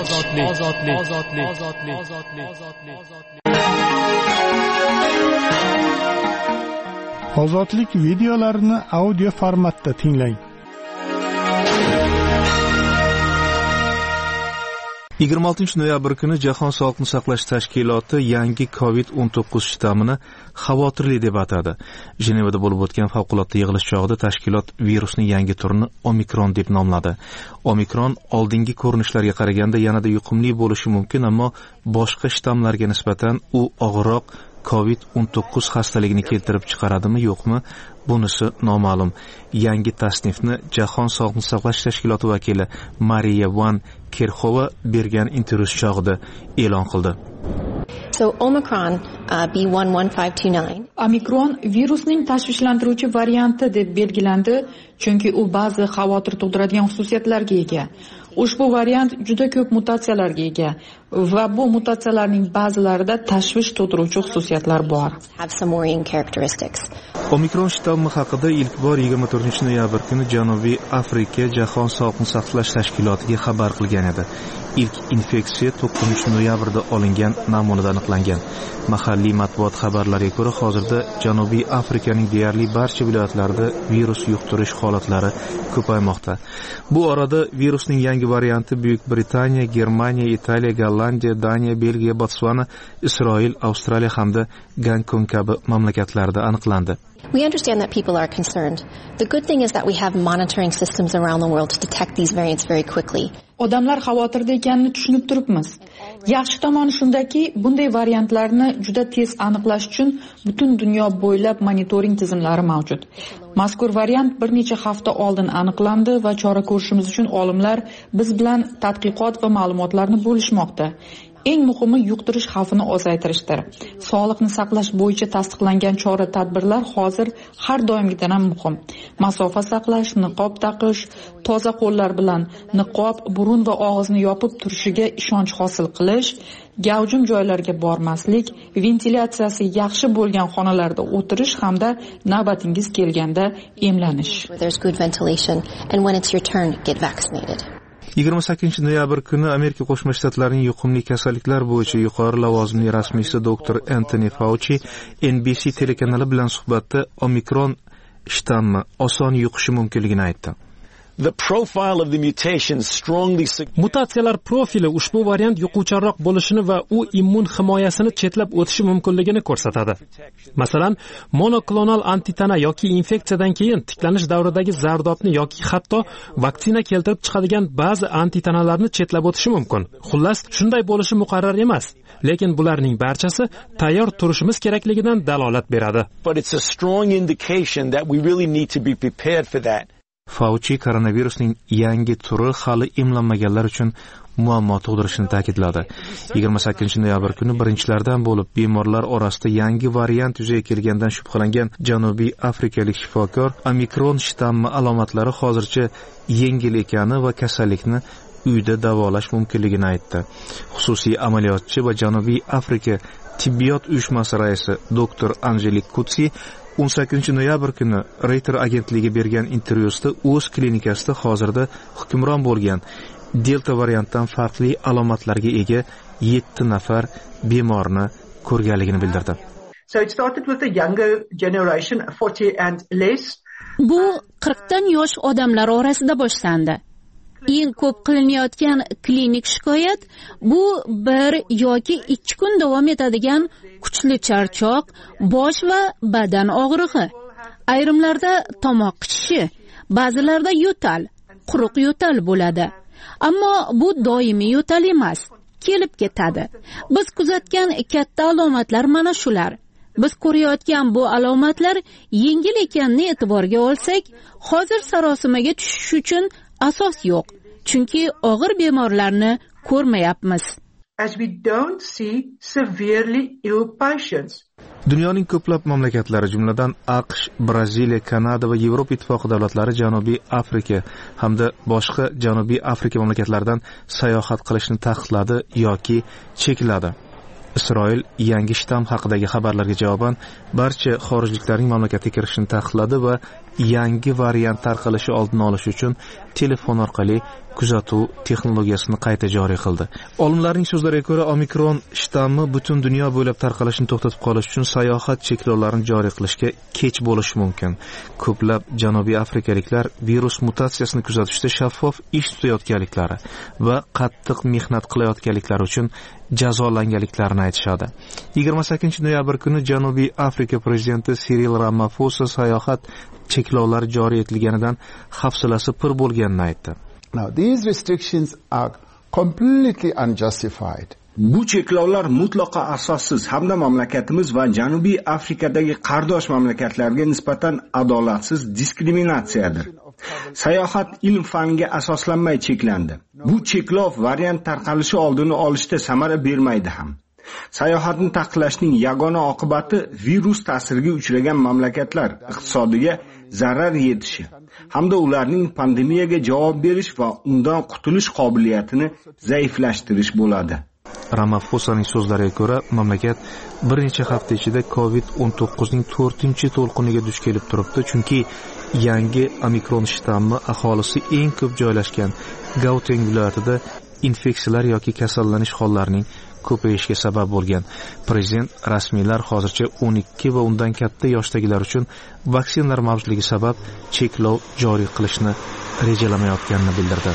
Ozodlik videolarini audio formatda tinglang. yigirma oltinchi noyabr kuni Jahon sog'liqni saqlash tashkiloti yangi covid o'n to'qqiz shtammini xavotirli deb atadi. Jenevada bo'lib o'tgan favqulodda yig'ilish chog'ida tashkilot virusning yangi turini Omikron deb nomladi. Omikron oldingi ko'rinishlarga qaraganda yanada yuqumli bo'lishi mumkin, ammo boshqa shtammlarga nisbatan u og'irroq covid o'n to'qqiz xastaligini keltirib chiqaradimi yo'qmi? Bunisi noma'lum. Yangi tasnifni Jahon sog'liqni saqlash tashkiloti vakili Mariya Van Kerxova bergan intervyu chog'ida e'lon qildi. So Omicron uh, B one one five two nine Omikron virusning tashvishlantiruvchi varianti deb belgilandi, chunki u ba'zi xavotir tug'diradigan xususiyatlarga ega. Ushbu variant juda ko'p mutatsiyalarga ega va bu mutatsiyalarning ba'zilarida tashvish tug'diruvchi xususiyatlar bor. Omikron shtammi haqida ilk bor yigirma to'rtinchi noyabr kuni Janubiy Afrika Jahon sog'liqni saqlash tashkilotiga xabar qilgan edi. İlk infeksiya to'qqizinchi noyabrda olingan namunada aniqlangan. Mahalliy matbuot xabarlariga ko'ra, hozirda Janubiy Afrikaning deyarli barcha viloyatlarida virus yuqtirish holatlari ko'paymoqda. Bu orada virusning yangi varianti Buyuk Britaniya, Germaniya, Italiya, Gollandiya, Daniya, Belgiya, Botswana, Isroil, Avstraliya hamda Gonkong kabi mamlakatlarda aniqlandi. We understand that people are concerned. The good thing is that we have monitoring systems around the world to detect these variants very quickly. Odamlar xavotirda ekanini tushunib turibmiz. Yaxshi tomoni shundaki, bunday variantlarni juda tez aniqlash uchun butun dunyo bo'ylab monitoring tizimlari mavjud. Mazkur variant bir necha hafta oldin aniqlandi va chora ko'rishimiz uchun olimlar biz bilan tadqiqot va ma'lumotlarni bo'lishmoqda. Eng muhimi yuqtirish xavfini ozaytirishdir. Sog'liqni saqlash bo'yicha tasdiqlangan chora-tadbirlar hozir har doimgidan ham muhim. Masofa saqlash, niqob taqish, toza qo'llar bilan niqob, burun va og'izni yopib turishiga ishonch hosil qilish, gavjum joylarga bormaslik, ventilyatsiyasi yaxshi bo'lgan xonalarda o'tirish hamda navbatingiz kelganda emlanish. yigirma sakkizinchi noyabr kuni Amerika Qo'shma Shtatlarining yuqumli kasalliklar bo'yicha yuqori lavozimli rasmiysi doktor Anthony Fauci N B C telekanali bilan suhbatda Omikron shtammi oson yuqishi mumkinligini aytdi. The profile of the mutation strongly mutatsiyalar profili ushbu variant yuquvchanroq bo'lishini va u immun himoyasini chetlab o'tishi mumkinligini ko'rsatadi. Masalan, monoklonal antitana yoki infeksiyadan keyin tiklanish davridagi zardobni yoki hatto vaksina keltirib chiqadigan ba'zi antitanalarni chetlab o'tishi mumkin. Xullas, shunday bo'lishi muqarrar emas, lekin bularning barchasi tayyor turishimiz kerakligidan dalolat beradi. But it's a strong indication that we really need to be prepared for that. Fauci koronavirusning yangi turi hali emlanmaganlar uchun muammo tug'dirishini ta'kidladi. yigirma sakkizinchi noyabr kuni birinchilardan bo'lib bemorlar orasida yangi variant yuzaga kelgandan shubhalangan Janubiy Afrikalik shifokor Omikron shtammi alomatlari hozircha yengil ekani va kasallikni uyda davolash mumkinligini aytdi. Xususiy amaliyotchi va Janubiy Afrika tibbiyot uyushmasi raisi doktor Angelik Kutsi o'n sakkizinchi noyabr kuni Reuters agentligiga bergan intervyusida o'z klinikasida hozirda hukmron bo'lgan Delta variantdan farqli alomatlarga ega yetti nafar bemorni ko'rganligini bildirdi. So it started with the younger generation, forty and less. Bu qirqdan yosh odamlar orasida boshlandi. Eng ko'p qilinayotgan klinik shikoyat bu bir yoki ikki kun davom etadigan kuchli charchoq, bosh va badan og'rig'i. Ayrimlarda tomoq qichishi, ba'zilarda yo'tal, quruq yo'tal bo'ladi. Ammo bu doimiy yo'tal emas, kelib ketadi. Biz kuzatgan katta alomatlar mana shular. Biz ko'rayotgan bu alomatlar yengil ekanini e'tiborga olsak, hozir sarosimaga tushish uchun asos yo'q. Chunki og'ir bemorlarni ko'rmayapmiz. As we don't see severely ill patients. Dunyoning ko'plab mamlakatlari, jumladan AQSh, Braziliya, Kanada va Yevropa ittifoqi davlatlari Janubiy Afrika hamda boshqa Janubiy Afrika mamlakatlaridan sayohat qilishni taqiqladi yoki chekladi. Isroil yangi shtamm haqidagi xabarlarga javoban barcha xorijliklarning mamlakatga kirishini taqiqladi va yangi variant tarqalishi oldini olish uchun telefon orqali kuzatuv texnologiyasini qayta joriy qildi. Olimlarning so'zlariga ko'ra, omikron shtammi butun dunyo bo'ylab tarqalishini to'xtatib qolish uchun sayohat cheklovlarini joriy qilishga kech bo'lishi mumkin. Ko'plab janubiy afrikaliklar virus mutatsiyasini kuzatishda shaffof ish tutayotganliklari va qattiq mehnat qilayotganliklari uchun jazolanganliklarini aytishadi. yigirma sakkizinchi noyabr kuni Janubiy Afrika prezidenti Siril Ramaphosa sayohat cheklovlari joriy etilganidan hafsalasi pir bo'lganini aytdi. Now these restrictions are completely unjustified. Bu cheklovlar mutlaqo asossiz hamda mamlakatimiz va Janubiy Afrikadagi qardosh mamlakatlarga nisbatan adolatsiz diskriminatsiyadir. Sayohat ilm faniga asoslanmay cheklandi. Bu cheklov variant tarqalishi oldini olishda samara bermaydi ham. Sayohatni taqiqlashning yagona oqibati virus ta'siriga uchragan mamlakatlar iqtisodiga zarar yetishi hamda ularning pandemiyaga javob berish va undan qutulish qobiliyatini zaiflashtirish bo'ladi. Ramaphosaning so'zlariga ko'ra, mamlakat bir necha hafta ichida covid o'n to'qqiz ning to'rtinchi to'lqiniga duch kelib turibdi, chunki yangi omikron shtammi aholisi eng ko'p joylashgan Gauteng viloyatida infeksiyalar yoki kasallanish hollarining ko'payishiga sabab bo'lgan. Prezident rasmiylar hozircha o'n ikki va undan katta yoshdagilar uchun vaksinalar mavjudligi sabab cheklov joriy qilishni rejalamayotganini bildirdi.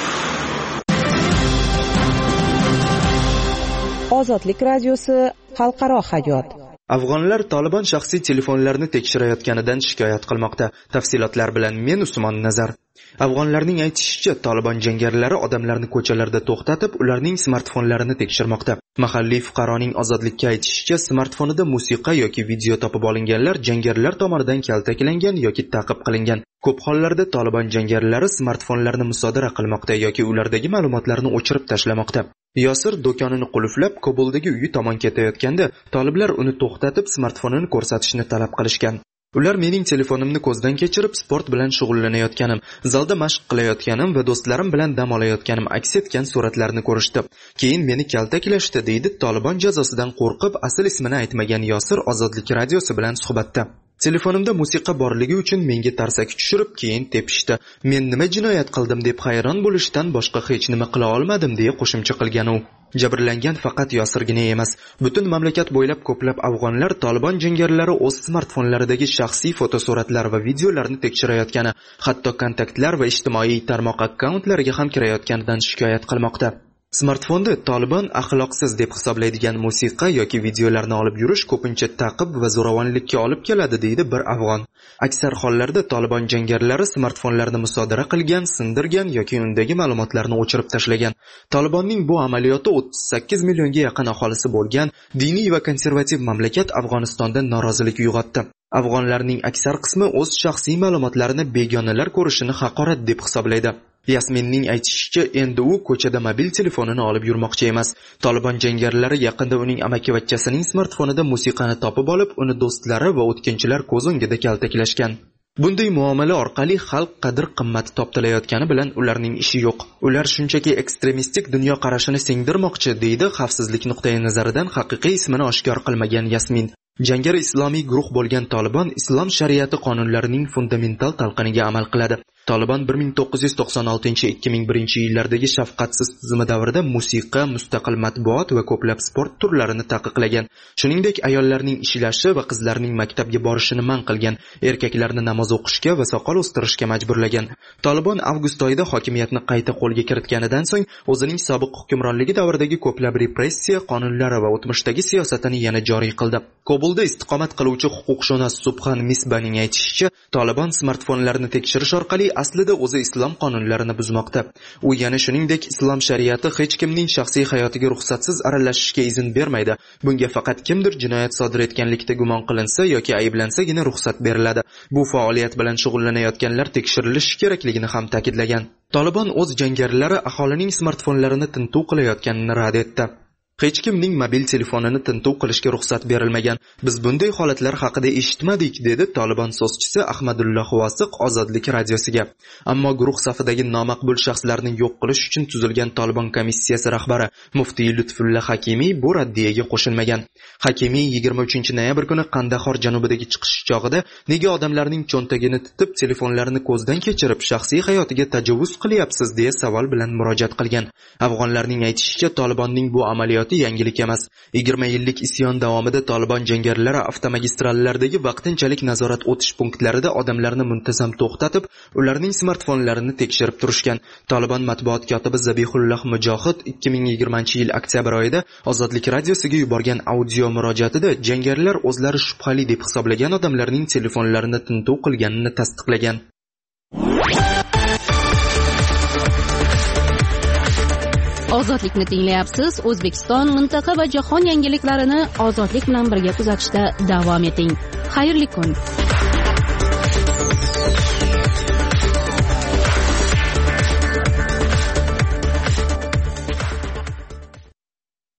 Ozodlik radiosi xalqaro hayot. Afg'onlar Taliban shaxsiy telefonlarini tekshirayotganidan shikoyat qilmoqda. Tafsilotlar bilan men Usmon Nazar. Afg'onlarning aytishicha, Taliban jangarilari odamlarni ko'chalarda to'xtatib, ularning smartfonlarini tekshirmoqda. Mahalliy fuqaroning ozodlikka aytishicha, smartfonida musiqa yoki video topib olinganlar jangarilar tomonidan kaltaklangan yoki ta'qib qilingan. Ko'p hollarda Taliban jangarilari smartfonlarni musodara qilmoqda yoki ulardagi ma'lumotlarni o'chirib tashlamoqda. Yosir do'konini qulflab Kobuldagi uyi tomon ketayotganda, toliblar uni to'xtatib smartfonini ko'rsatishni talab qilishgan. Ular mening telefonimni ko'zdan kechirib, sport bilan shug'ullanayotganim, zalda mashq qilayotganim va do'stlarim bilan dam olayotganim aks etgan suratlarni ko'rishdi. Keyin meni kaltaklashdi, deydi Taliban jazosidan qo'rqib asl ismini aytmagan Yosir Ozodlik radiosi bilan suhbatda. Telefonimda musiqa borligi uchun menga tarsak tushirib, keyin tepishdi. Men nima jinoyat qildim deb hayron bo'lishdan boshqa hech nima qila olmadim, deya qo'shimcha qilgan u. Jabrlangan faqat Yosirgina emas, butun mamlakat bo'ylab ko'plab afg'onlar Taliban jangarilari o'z smartfonlaridagi shaxsiy fotosuratlar va videolarni tekshirayotgani, hatto kontaktlar va ijtimoiy tarmoq akkauntlariga ham kirayotganidan shikoyat qilmoqda. Smartfonda Taliban axloqsiz deb hisoblaydigan musiqa yoki videolarni olib yurish ko'pincha ta'qib va zo'ravonlikka olib keladi, deydi bir afg'on. Aksar hollarda Taliban jangarilari smartfonlarni musodara qilgan, sindirgan yoki undagi ma'lumotlarni o'chirib tashlagan. Talibanning bu amaliyoti o'ttiz sakkiz millionga yaqin aholisi bo'lgan diniy va konservativ mamlakat Afg'onistonda norozilik uyg'otdi. Afg'onlarning aksar qismi o'z shaxsiy ma'lumotlarini begonalar ko'rishini haqorat deb hisoblaydi. Yasminning aytishicha, endi u ko'chada mobil telefonini olib yurmoqchi emas. Taliban jangarilari yaqinda uning amakivachchasining smartfonida musiqani topib olib, uni do'stlari va o'tkinchilar ko'z o'ngida kaltaklashgan. Bunday muomala orqali xalq qadr-qimmati toptilayotgani bilan ularning ishi yo'q. Ular shunchaki ekstremistik dunyo qarashini singdirmoqchi, deydi xavfsizlik nuqtai nazaridan haqiqiy ismini oshkor qilmagan Yasmin. Jangari islomiy guruh bo'lgan Taliban islom shariati qonunlarining fundamental talqiniga amal qiladi. Taliban bir ming to'qqiz yuz to'qson oltinchi ikki ming birinchi yillardagi shafqatsiz tizimi davrida musiqa, mustaqil matbuot va ko'plab sport turlarini taqiqlagan. Shuningdek, ayollarning ishlashi va qizlarning maktabga borishini man qilgan, erkaklarni namoz o'qishga va soqol o'stirishga majburlagan. Taliban avgust oyida hokimiyatni qayta qo'lga kiritganidan so'ng o'zining sobiq hukmronligi davridagi ko'plab repressiya qonunlari va o'tmishdagi siyosatini yana joriy qildi. Kobulda istiqomat qiluvchi huquqshunos Subhan Misbaning aytishicha, Taliban smartfonlarini tekshirish orqali aslida o'zi islom qonunlarini buzmoqda. U yana shuningdek, islom shariati hech kimning shaxsiy hayotiga ruxsatsiz aralashishga izn bermaydi. Bunga faqat kimdir jinoyat sodir etganlikda gumon qilinsa yoki ayblansagina ruxsat beriladi. Bu faoliyat bilan shug'ullanayotganlar tekshirilishi kerakligini ham ta'kidlagan. Taliban o'z jangarilari aholining smartfonlarini tintuv qilayotganini rad etdi. hech kimning mobil telefonini tintuv qilishga ruxsat berilmagan. Biz bunday holatlar haqida eshitmadik, dedi Taliban so'zchisi Ahmadulloh Vosiq Ozodlik radiosiga. Ammo guruh safidagi nomaqbul shaxslarni yo'q qilish uchun tuzilgan Taliban komissiyasi rahbari Muftiy Lutfulla Hakimiy bu raddiyaga qo'shilmagan. Hakimiy yigirma uchinchi noyabr kuni Qandahor janubidagi chiqish chog'ida nega odamlarning cho'ntagini tutib, telefonlarini ko'zdan kechirib, shaxsiy hayotiga tajovuz qilyapsiz deya savol bilan murojaat qilgan. Afg'onlarning aytishicha, Talibanning bu amaliyoti yangilik emas. yigirma yillik isyon davomida Taliban jangarilari avtomagistrallardagi vaqtinchalik nazorat o'tish punktlarida odamlarni muntazam to'xtatib, ularning smartfonlarini tekshirib turishgan. Taliban matbuot kotibi Zabihulloh Mujohid ikki ming yigirmanchi yil oktyabr oyida Ozodlik radiosiga yuborgan audio murojaatida jangarilar o'zlari shubhali deb hisoblagan odamlarning telefonlarini tintuv qilganini tasdiqlagan. Ozodlikni tinglayapsiz. O'zbekiston, mintaqa va jahon yangiliklarini ozodlik bilan birga kuzatishda davom eting. Xayrli kun.